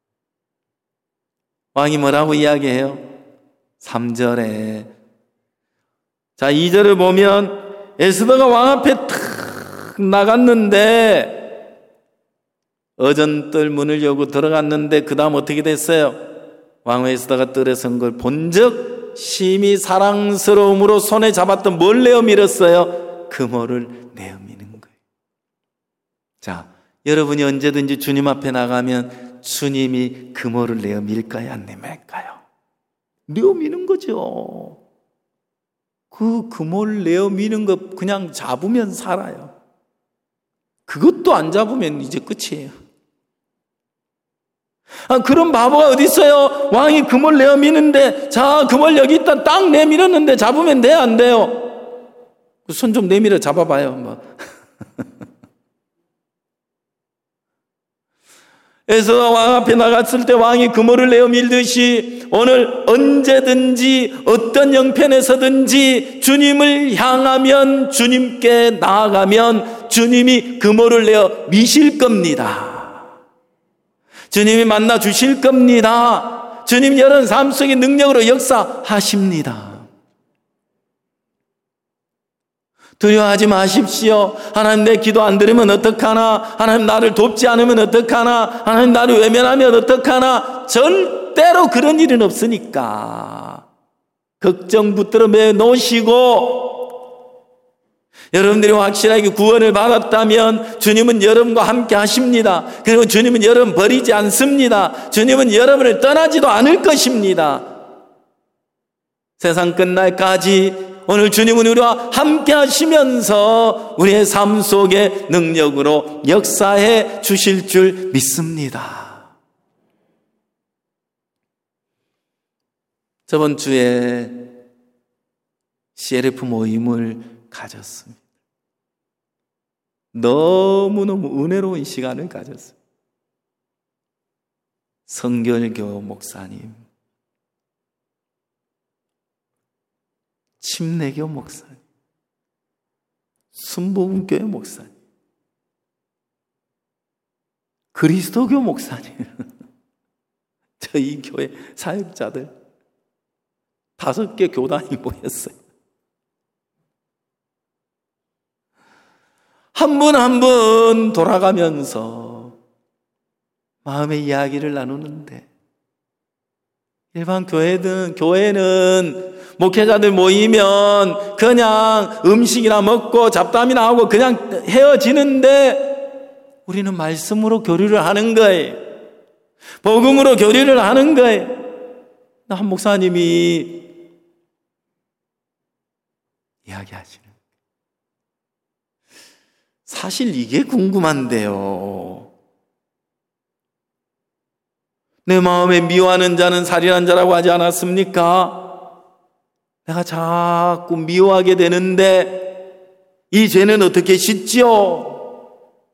Speaker 1: 왕이 뭐라고 이야기해요? 삼 절에 자 이 절을 보면 에스더가 왕 앞에 탁 나갔는데 어전뜰 문을 열고 들어갔는데 그 다음 어떻게 됐어요? 왕 에스더가 뜰에 선 걸 본즉 심히 사랑스러움으로 손에 잡았던 뭘 내어 밀었어요? 그모를 내어 미는 거예요. 자, 여러분이 언제든지 주님 앞에 나가면 주님이 그모를 내어 밀까요? 안 내밀까요? 내어 미는 거죠. 그 금을 내어 미는 것 그냥 잡으면 살아요. 그것도 안 잡으면 이제 끝이에요. 아, 그런 바보가 어디 있어요? 왕이 금을 내어 미는데, 자, 금을 여기 있다 딱 내밀었는데 잡으면 돼요, 안 돼요? 손 좀 내밀어 잡아봐요. 뭐. 그래서 왕 앞에 나갔을 때 왕이 그물을 내어 밀듯이 오늘 언제든지 어떤 형편에서든지 주님을 향하면, 주님께 나아가면 주님이 그물을 내어 미실 겁니다. 주님이 만나 주실 겁니다. 주님 여러분 삶 속의 능력으로 역사하십니다. 두려워하지 마십시오. 하나님 내 기도 안 들으면 어떡하나? 하나님 나를 돕지 않으면 어떡하나? 하나님 나를 외면하면 어떡하나? 절대로 그런 일은 없으니까 걱정 붙들어 매 놓으시고, 여러분들이 확실하게 구원을 받았다면 주님은 여러분과 함께 하십니다. 그리고 주님은 여러분 버리지 않습니다. 주님은 여러분을 떠나지도 않을 것입니다. 세상 끝날까지 오늘 주님은 우리와 함께 하시면서 우리의 삶 속에 능력으로 역사해 주실 줄 믿습니다. 저번 주에 씨엘에프 모임을 가졌습니다. 너무너무 은혜로운 시간을 가졌습니다. 성결교 목사님, 침례교 목사님, 순복음교회 목사님, 그리스도교 목사님, 저희 교회 사역자들 다섯 개 교단이 모였어요. 한 분 한 분 돌아가면서 마음의 이야기를 나누는데, 일반 교회든, 교회는 목회자들 모이면 그냥 음식이나 먹고 잡담이나 하고 그냥 헤어지는데, 우리는 말씀으로 교류를 하는 거예요. 복음으로 교류를 하는 거예요. 한 목사님이 이야기하시는, 사실 이게 궁금한데요. 내 마음에 미워하는 자는 살인한 자라고 하지 않았습니까? 내가 자꾸 미워하게 되는데 이 죄는 어떻게 씻지요?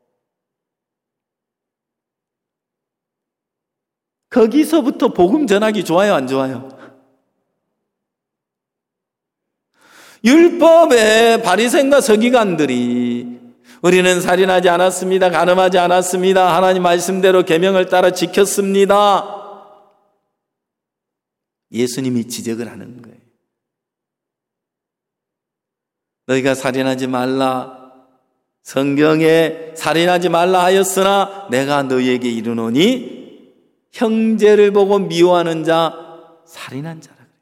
Speaker 1: 거기서부터 복음 전하기 좋아요, 안 좋아요? 율법의 바리새인과 서기관들이 우리는 살인하지 않았습니다, 간음하지 않았습니다, 하나님 말씀대로 계명을 따라 지켰습니다, 예수님이 지적을 하는 거예요. 너희가 살인하지 말라, 성경에 살인하지 말라 하였으나 내가 너희에게 이르노니 형제를 보고 미워하는 자 살인한 자라 그래.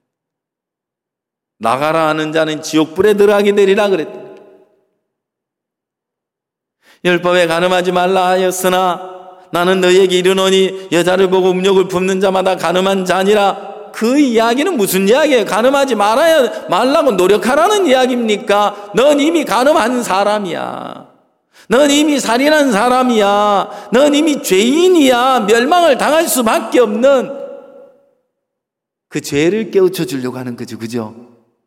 Speaker 1: 나가라 하는 자는 지옥불에 들어가게 되리라 그랬다. 율법에 간음하지 말라 하였으나 나는 너희에게 이르노니 여자를 보고 음욕을 품는 자마다 간음한 자니라. 그 이야기는 무슨 이야기예요? 간음하지 말아야 말라고 노력하라는 이야기입니까? 넌 이미 간음한 사람이야. 넌 이미 살인한 사람이야. 넌 이미 죄인이야. 멸망을 당할 수밖에 없는 그 죄를 깨우쳐 주려고 하는 거죠. 그죠?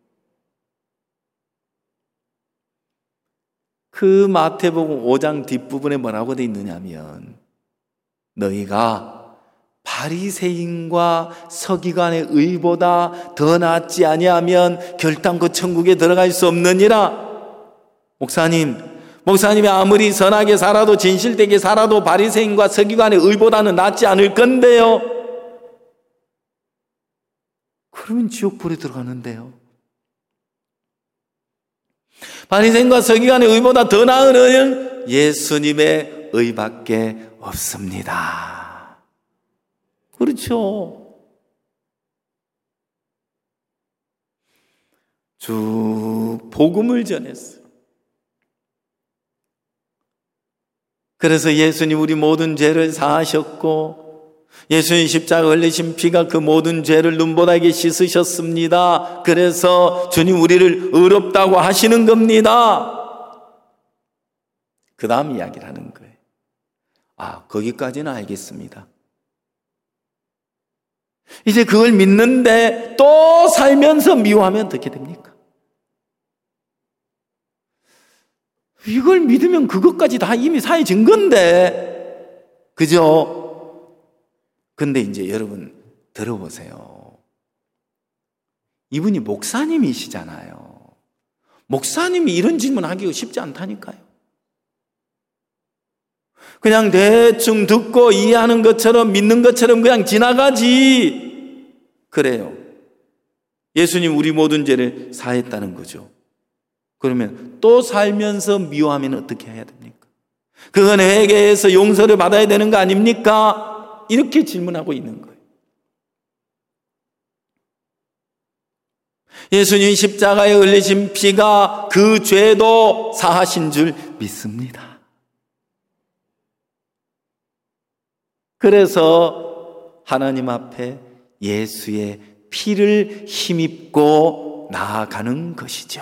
Speaker 1: 그 마태복음 오 장 뒷부분에 뭐라고 되어 있느냐면, 너희가 바리새인과 서기관의 의보다 더 낫지 아니하면 결단코 천국에 들어갈 수 없느니라. 목사님, 목사님이 아무리 선하게 살아도 진실되게 살아도 바리새인과 서기관의 의보다는 낫지 않을 건데요. 그러면 지옥불에 들어가는데요. 바리새인과 서기관의 의보다 더 나은 의는 예수님의 의밖에 없습니다. 그렇죠. 쭉 복음을 전했어요. 그래서 예수님 우리 모든 죄를 사하셨고 예수님 십자가 흘리신 피가 그 모든 죄를 눈보라게 씻으셨습니다. 그래서 주님 우리를 의롭다고 하시는 겁니다. 그 다음 이야기를 하는 거예요. 아, 거기까지는 알겠습니다. 이제 그걸 믿는데 또 살면서 미워하면 어떻게 됩니까? 이걸 믿으면 그것까지 다 이미 사해진 건데, 그죠? 근데 이제 여러분 들어보세요. 이분이 목사님이시잖아요. 목사님이 이런 질문하기가 쉽지 않다니까요. 그냥 대충 듣고 이해하는 것처럼 믿는 것처럼 그냥 지나가지. 그래요. 예수님 우리 모든 죄를 사했다는 거죠. 그러면 또 살면서 미워하면 어떻게 해야 됩니까? 그건 회개해서 용서를 받아야 되는 거 아닙니까? 이렇게 질문하고 있는 거예요. 예수님 십자가에 흘리신 피가 그 죄도 사하신 줄 믿습니다. 그래서 하나님 앞에 예수의 피를 힘입고 나아가는 것이죠.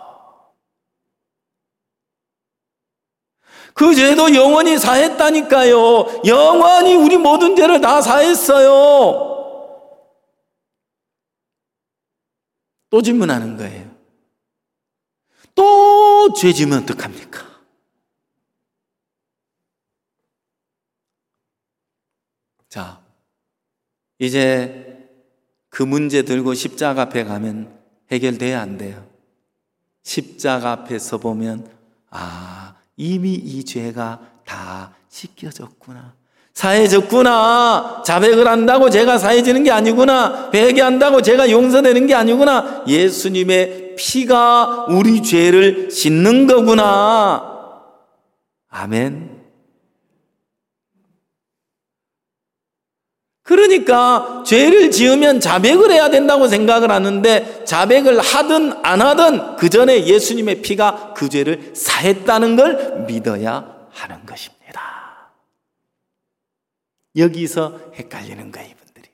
Speaker 1: 그 죄도 영원히 사했다니까요. 영원히 우리 모든 죄를 다 사했어요. 또 질문하는 거예요. 또 죄 지면 어떡합니까? 자, 이제 그 문제 들고 십자가 앞에 가면 해결돼야 안 돼요. 십자가 앞에 서 보면 아, 이미 이 죄가 다 씻겨졌구나. 사해졌구나. 자백을 한다고 죄가 사해지는 게 아니구나. 회개한다고 죄가 용서되는 게 아니구나. 예수님의 피가 우리 죄를 씻는 거구나. 아멘. 그러니까 죄를 지으면 자백을 해야 된다고 생각을 하는데 자백을 하든 안 하든 그 전에 예수님의 피가 그 죄를 사했다는 걸 믿어야 하는 것입니다. 여기서 헷갈리는 거예요, 이분들이.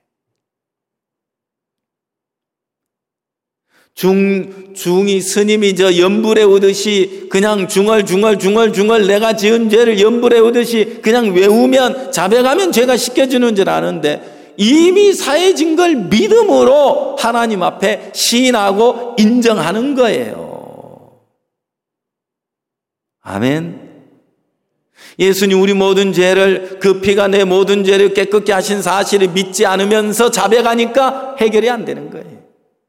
Speaker 1: 중, 중이 스님이 저 연불에 오듯이 그냥 중얼중얼 중얼중얼 내가 지은 죄를 연불에 오듯이 그냥 외우면 자백하면 죄가 씻겨지는 줄 아는데 이미 사해진 걸 믿음으로 하나님 앞에 시인하고 인정하는 거예요. 아멘. 예수님 우리 모든 죄를 그 피가 내 모든 죄를 깨끗게 하신 사실을 믿지 않으면서 자백하니까 해결이 안 되는 거예요.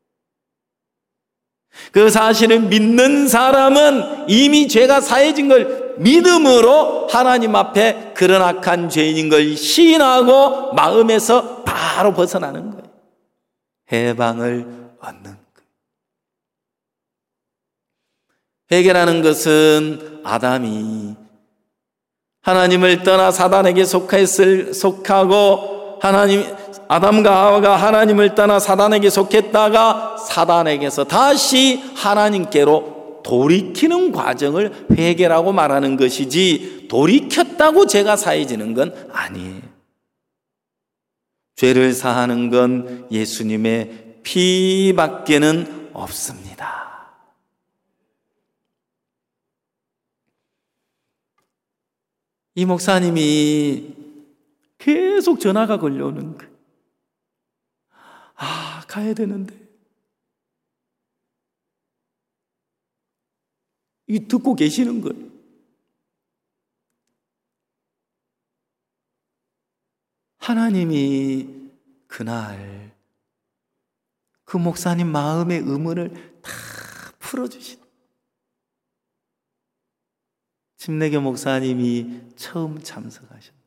Speaker 1: 그 사실을 믿는 사람은 이미 죄가 사해진 걸 믿음으로 하나님 앞에 그런 악한 죄인인 걸 시인하고 마음에서 바로 벗어나는 거예요. 해방을 얻는 거예요. 회개라는 것은 아담이 하나님을 떠나 사단에게 속했을, 속하고 하나님, 아담과 하와가 하나님을 떠나 사단에게 속했다가 사단에게서 다시 하나님께로 돌이키는 과정을 회개라고 말하는 것이지 돌이켰다고 죄가 사해지는 건 아니에요. 죄를 사하는 건 예수님의 피밖에는 없습니다. 이 목사님이 계속 전화가 걸려오는 거예요. 아, 가야 되는데. 이 듣고 계시는 거예요. 하나님이 그날 그 목사님 마음의 의문을 다 풀어주신 침례교 목사님이 처음 참석하셨습니다.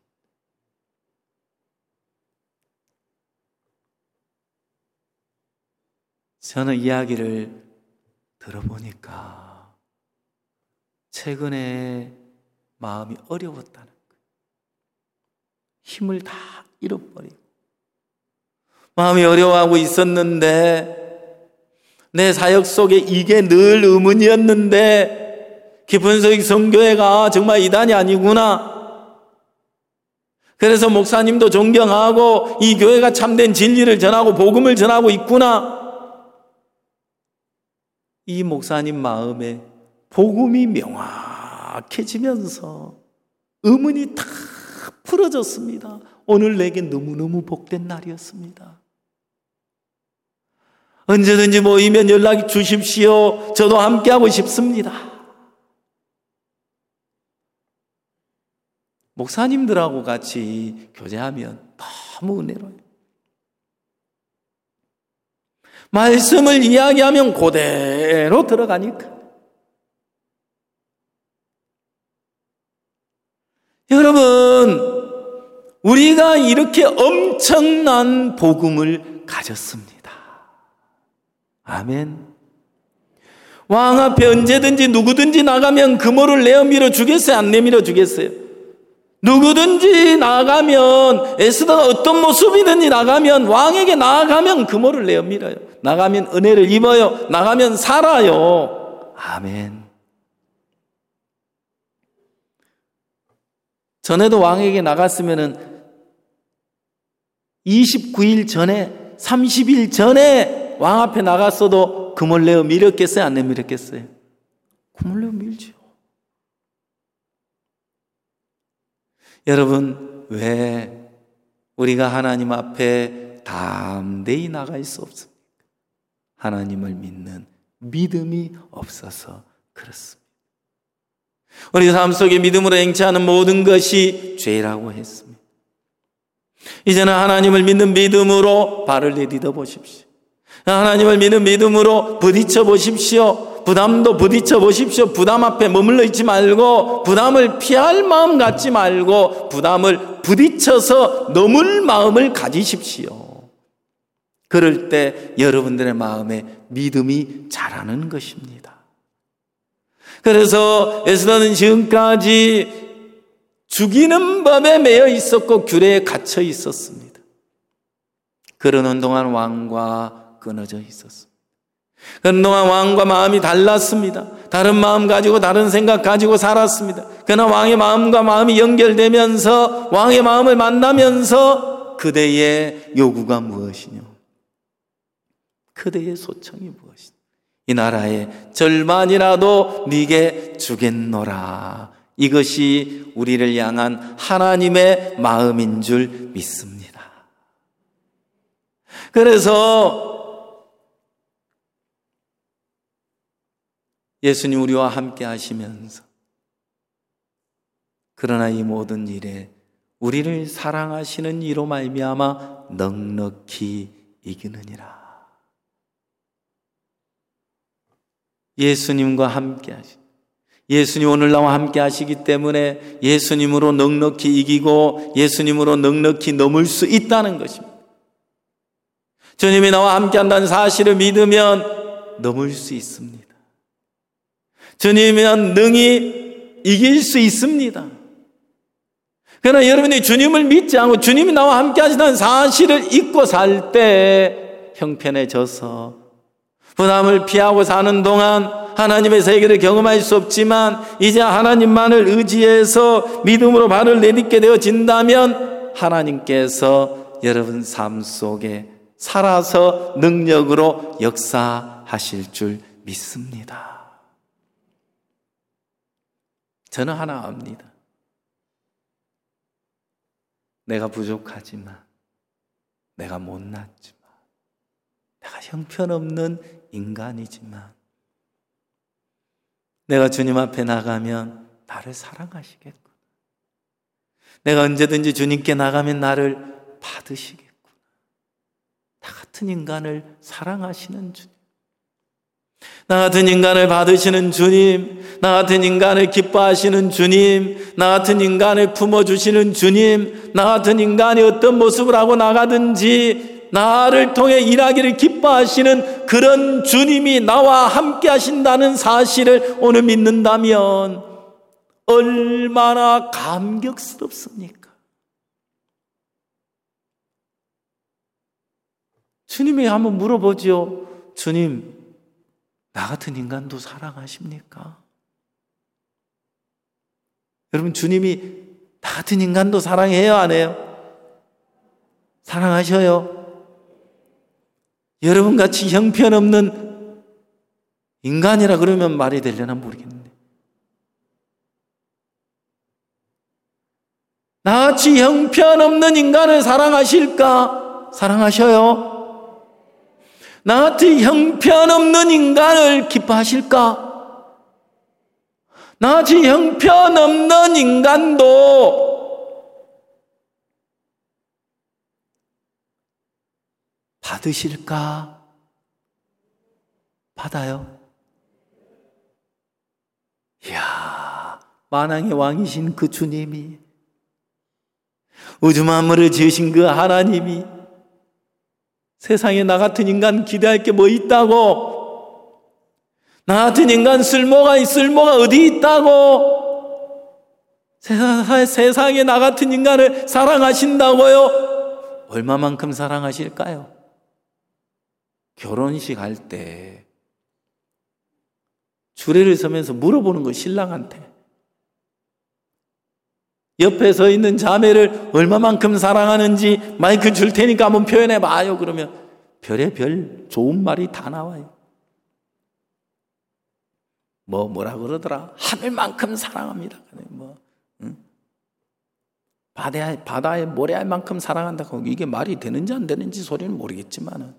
Speaker 1: 저는 이야기를 들어보니까 최근에 마음이 어려웠다는 거예요. 힘을 다 잃어버리고 마음이 어려워하고 있었는데 내 사역 속에 이게 늘 의문이었는데 깊은 속 성교회가 정말 이단이 아니구나. 그래서 목사님도 존경하고 이 교회가 참된 진리를 전하고 복음을 전하고 있구나. 이 목사님 마음에 복음이 명확해지면서 의문이 다 풀어졌습니다. 오늘 내게 너무너무 복된 날이었습니다. 언제든지 모이면 연락 주십시오. 저도 함께하고 싶습니다. 목사님들하고 같이 교제하면 너무 은혜로워요. 말씀을 이야기하면 그대로 들어가니까. 여러분, 우리가 이렇게 엄청난 복음을 가졌습니다. 아멘. 왕 앞에 언제든지 누구든지 나가면 금호를 내어 밀어 주겠어요? 안 내밀어 주겠어요? 누구든지 나가면, 에스더가 어떤 모습이든지 나가면, 왕에게 나아가면 금호를 내어 밀어요. 나가면 은혜를 입어요. 나가면 살아요. 아멘. 전에도 왕에게 나갔으면은 이십구 일 전에, 삼십 일 전에 왕 앞에 나갔어도 금을 내어 밀었겠어요? 안 내밀었겠어요? 금을 내어 밀죠. 여러분, 왜 우리가 하나님 앞에 담대히 나갈 수 없습니까? 하나님을 믿는 믿음이 없어서 그렇습니다. 우리 삶 속에 믿음으로 행치하는 모든 것이 죄라고 했습니다. 이제는 하나님을 믿는 믿음으로 발을 내딛어 보십시오. 하나님을 믿는 믿음으로 부딪혀 보십시오. 부담도 부딪혀 보십시오. 부담 앞에 머물러 있지 말고 부담을 피할 마음 갖지 말고 부담을 부딪혀서 넘을 마음을 가지십시오. 그럴 때 여러분들의 마음에 믿음이 자라는 것입니다. 그래서 에스더는 지금까지 죽이는 법에 매여 있었고 규례에 갇혀 있었습니다. 그러는 동안 왕과 끊어져 있었습니다. 그런 동안 왕과 마음이 달랐습니다. 다른 마음 가지고 다른 생각 가지고 살았습니다. 그러나 왕의 마음과 마음이 연결되면서 왕의 마음을 만나면서 그대의 요구가 무엇이냐? 그대의 소청이 무엇이냐? 이 나라의 절반이라도 네게 주겠노라. 이것이 우리를 향한 하나님의 마음인 줄 믿습니다. 그래서 예수님 우리와 함께 하시면서 그러나 이 모든 일에 우리를 사랑하시는 이로 말미암아 넉넉히 이기느니라. 예수님과 함께 하시 예수님 오늘 나와 함께 하시기 때문에 예수님으로 넉넉히 이기고 예수님으로 넉넉히 넘을 수 있다는 것입니다. 주님이 나와 함께 한다는 사실을 믿으면 넘을 수 있습니다. 주님이면 능히 이길 수 있습니다. 그러나 여러분이 주님을 믿지 않고 주님이 나와 함께 하시다는 사실을 잊고 살 때 형편해져서 부담을 피하고 사는 동안 하나님의 세계를 경험할 수 없지만 이제 하나님만을 의지해서 믿음으로 발을 내딛게 되어진다면 하나님께서 여러분 삶 속에 살아서 능력으로 역사하실 줄 믿습니다. 저는 하나 압니다. 내가 부족하지만, 내가 못났지만, 내가 형편없는 인간이지만, 내가 주님 앞에 나가면 나를 사랑하시겠구나. 내가 언제든지 주님께 나가면 나를 받으시겠구나. 나 같은 인간을 사랑하시는 주님, 나 같은 인간을 받으시는 주님, 나 같은 인간을 기뻐하시는 주님, 나 같은 인간을 품어주시는 주님, 나 같은 인간이 어떤 모습을 하고 나가든지 나를 통해 일하기를 기뻐하시는 그런 주님이 나와 함께 하신다는 사실을 오늘 믿는다면 얼마나 감격스럽습니까? 주님이 한번 물어보죠. 주님, 나 같은 인간도 사랑하십니까? 여러분, 주님이 나 같은 인간도 사랑해요, 안 해요? 사랑하셔요? 여러분같이 형편없는 인간이라 그러면 말이 되려나 모르겠는데, 나같이 형편없는 인간을 사랑하실까? 사랑하셔요? 나같이 형편없는 인간을 기뻐하실까? 나같이 형편없는 인간도 받으실까? 받아요? 이야, 만왕의 왕이신 그 주님이, 우주 만물을 지으신 그 하나님이 세상에 나 같은 인간 기대할 게 뭐 있다고? 나 같은 인간 쓸모가 쓸모가 어디 있다고? 세상에 나 같은 인간을 사랑하신다고요? 얼마만큼 사랑하실까요? 결혼식 할 때 주례를 서면서 물어보는 거, 신랑한테. 옆에 서 있는 자매를 얼마만큼 사랑하는지 마이크 줄 테니까 한번 표현해 봐요. 그러면 별의별 좋은 말이 다 나와요. 뭐 뭐라 그러더라? 하늘만큼 사랑합니다. 뭐 응? 바다에 바다에 모래알만큼 사랑한다고. 이게 말이 되는지 안 되는지 소리는 모르겠지만은,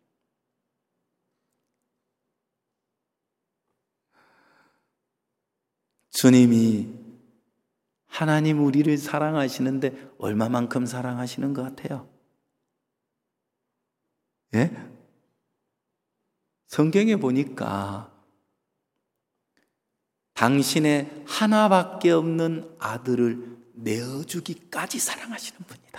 Speaker 1: 주님이, 하나님 우리를 사랑하시는데 얼마만큼 사랑하시는 것 같아요? 예? 성경에 보니까 당신의 하나밖에 없는 아들을 내어주기까지 사랑하시는 분이다.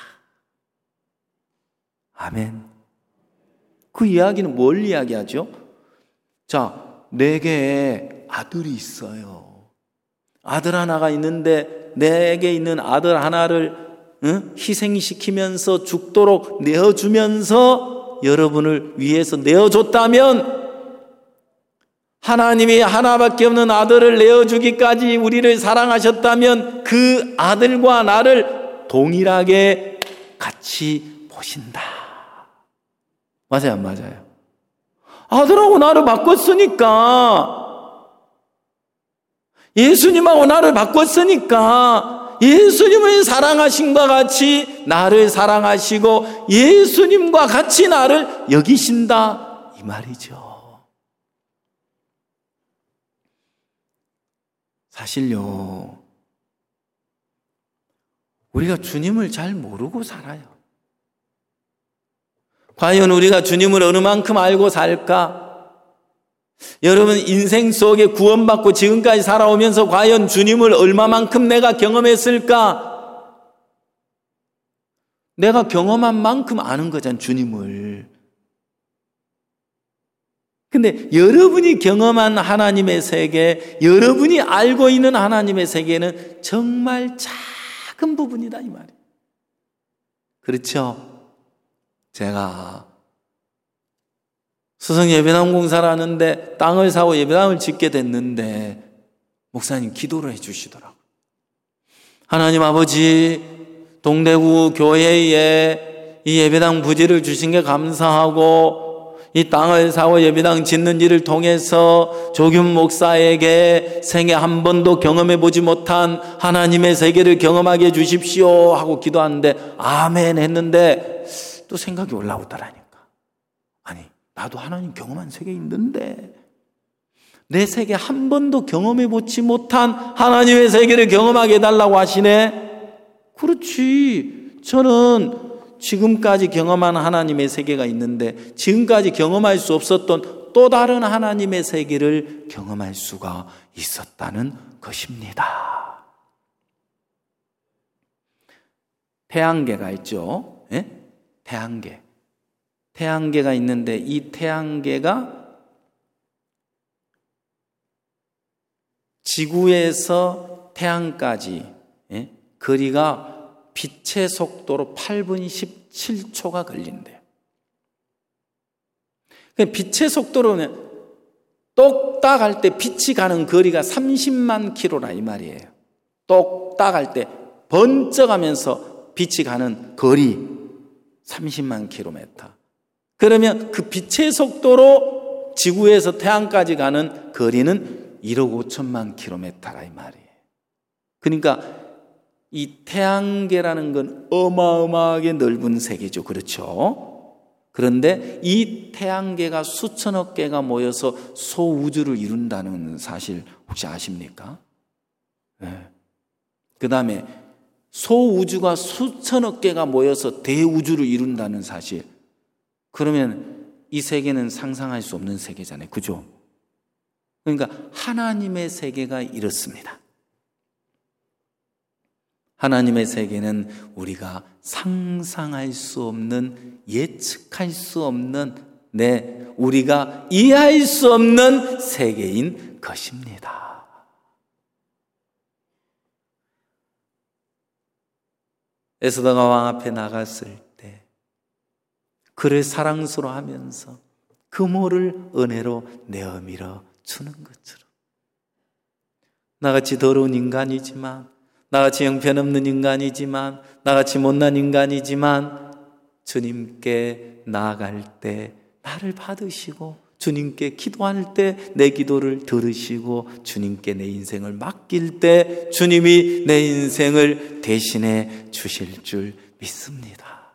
Speaker 1: 아멘. 그 이야기는 뭘 이야기하죠? 자, 내게 아들이 있어요. 아들 하나가 있는데 내게 있는 아들 하나를 응? 희생시키면서 죽도록 내어주면서 여러분을 위해서 내어줬다면, 하나님이 하나밖에 없는 아들을 내어주기까지 우리를 사랑하셨다면 그 아들과 나를 동일하게 같이 보신다. 맞아요, 안 맞아요? 아들하고 나를 바꿨으니까, 예수님하고 나를 바꿨으니까 예수님을 사랑하신과 같이 나를 사랑하시고 예수님과 같이 나를 여기신다, 이 말이죠. 사실요, 우리가 주님을 잘 모르고 살아요. 과연 우리가 주님을 어느 만큼 알고 살까? 여러분, 인생 속에 구원받고 지금까지 살아오면서 과연 주님을 얼마만큼 내가 경험했을까? 내가 경험한 만큼 아는 거잖아, 주님을. 근데 여러분이 경험한 하나님의 세계, 여러분이 알고 있는 하나님의 세계는 정말 작은 부분이다, 이 말이에요. 그렇죠? 제가 수성 예배당 공사를 하는데 땅을 사고 예배당을 짓게 됐는데 목사님 기도를 해주시더라고요. 하나님 아버지, 동대구 교회에 이 예배당 부지를 주신 게 감사하고, 이 땅을 사고 예배당 짓는 일을 통해서 조균 목사에게 생애 한 번도 경험해 보지 못한 하나님의 세계를 경험하게 해주십시오 하고 기도하는데 아멘 했는데 또 생각이 올라오더라니까. 아니, 나도 하나님 경험한 세계 있는데 내 세계 한 번도 경험해 보지 못한 하나님의 세계를 경험하게 해달라고 하시네. 그렇지, 저는 지금까지 경험한 하나님의 세계가 있는데 지금까지 경험할 수 없었던 또 다른 하나님의 세계를 경험할 수가 있었다는 것입니다. 태양계가 있죠. 예? 태양계. 태양계가 있는데 이 태양계가 지구에서 태양까지, 예? 거리가 빛의 속도로 팔 분 십칠 초가 걸린대요. 빛의 속도로는 똑딱 할 때 빛이 가는 거리가 삼십만 킬로라 이 말이에요. 똑딱 할 때 번쩍하면서 빛이 가는 거리 삼십만 킬로미터. 그러면 그 빛의 속도로 지구에서 태양까지 가는 거리는 일억 오천만 킬로미터라 이 말이에요. 그러니까 이 태양계라는 건 어마어마하게 넓은 세계죠. 그렇죠? 그런데 이 태양계가 수천억 개가 모여서 소우주를 이룬다는 사실 혹시 아십니까? 네. 그 다음에 소우주가 수천억 개가 모여서 대우주를 이룬다는 사실. 그러면 이 세계는 상상할 수 없는 세계잖아요. 그죠? 그러니까 하나님의 세계가 이렇습니다. 하나님의 세계는 우리가 상상할 수 없는, 예측할 수 없는, 네, 우리가 이해할 수 없는 세계인 것입니다. 에스더가 왕 앞에 나갔을 때 그를 사랑스러워하면서 금호를 은혜로 내어밀어 주는 것처럼, 나같이 더러운 인간이지만, 나같이 형편없는 인간이지만, 나같이 못난 인간이지만 주님께 나아갈 때 나를 받으시고, 주님께 기도할 때 내 기도를 들으시고, 주님께 내 인생을 맡길 때 주님이 내 인생을 대신해 주실 줄 믿습니다.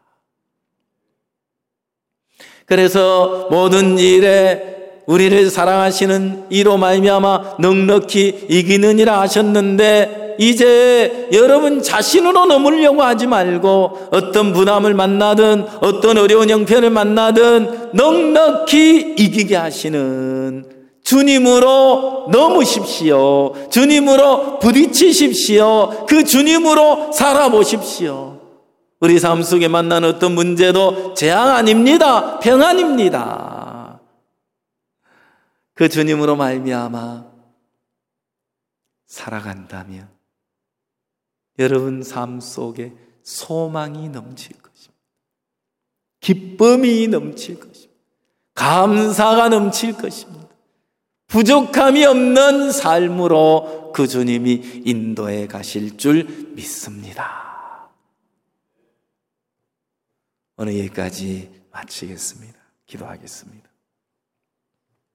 Speaker 1: 그래서 모든 일에 우리를 사랑하시는 이로 말미암아 넉넉히 이기느니라 하셨는데, 이제 여러분 자신으로 넘으려고 하지 말고 어떤 부담을 만나든 어떤 어려운 형편을 만나든 넉넉히 이기게 하시는 주님으로 넘으십시오. 주님으로 부딪히십시오. 그 주님으로 살아보십시오. 우리 삶 속에 만나는 어떤 문제도 재앙 아닙니다. 평안입니다. 그 주님으로 말미암아 살아간다면 여러분 삶 속에 소망이 넘칠 것입니다. 기쁨이 넘칠 것입니다. 감사가 넘칠 것입니다. 부족함이 없는 삶으로 그 주님이 인도해 가실 줄 믿습니다. 오늘 여기까지 마치겠습니다. 기도하겠습니다.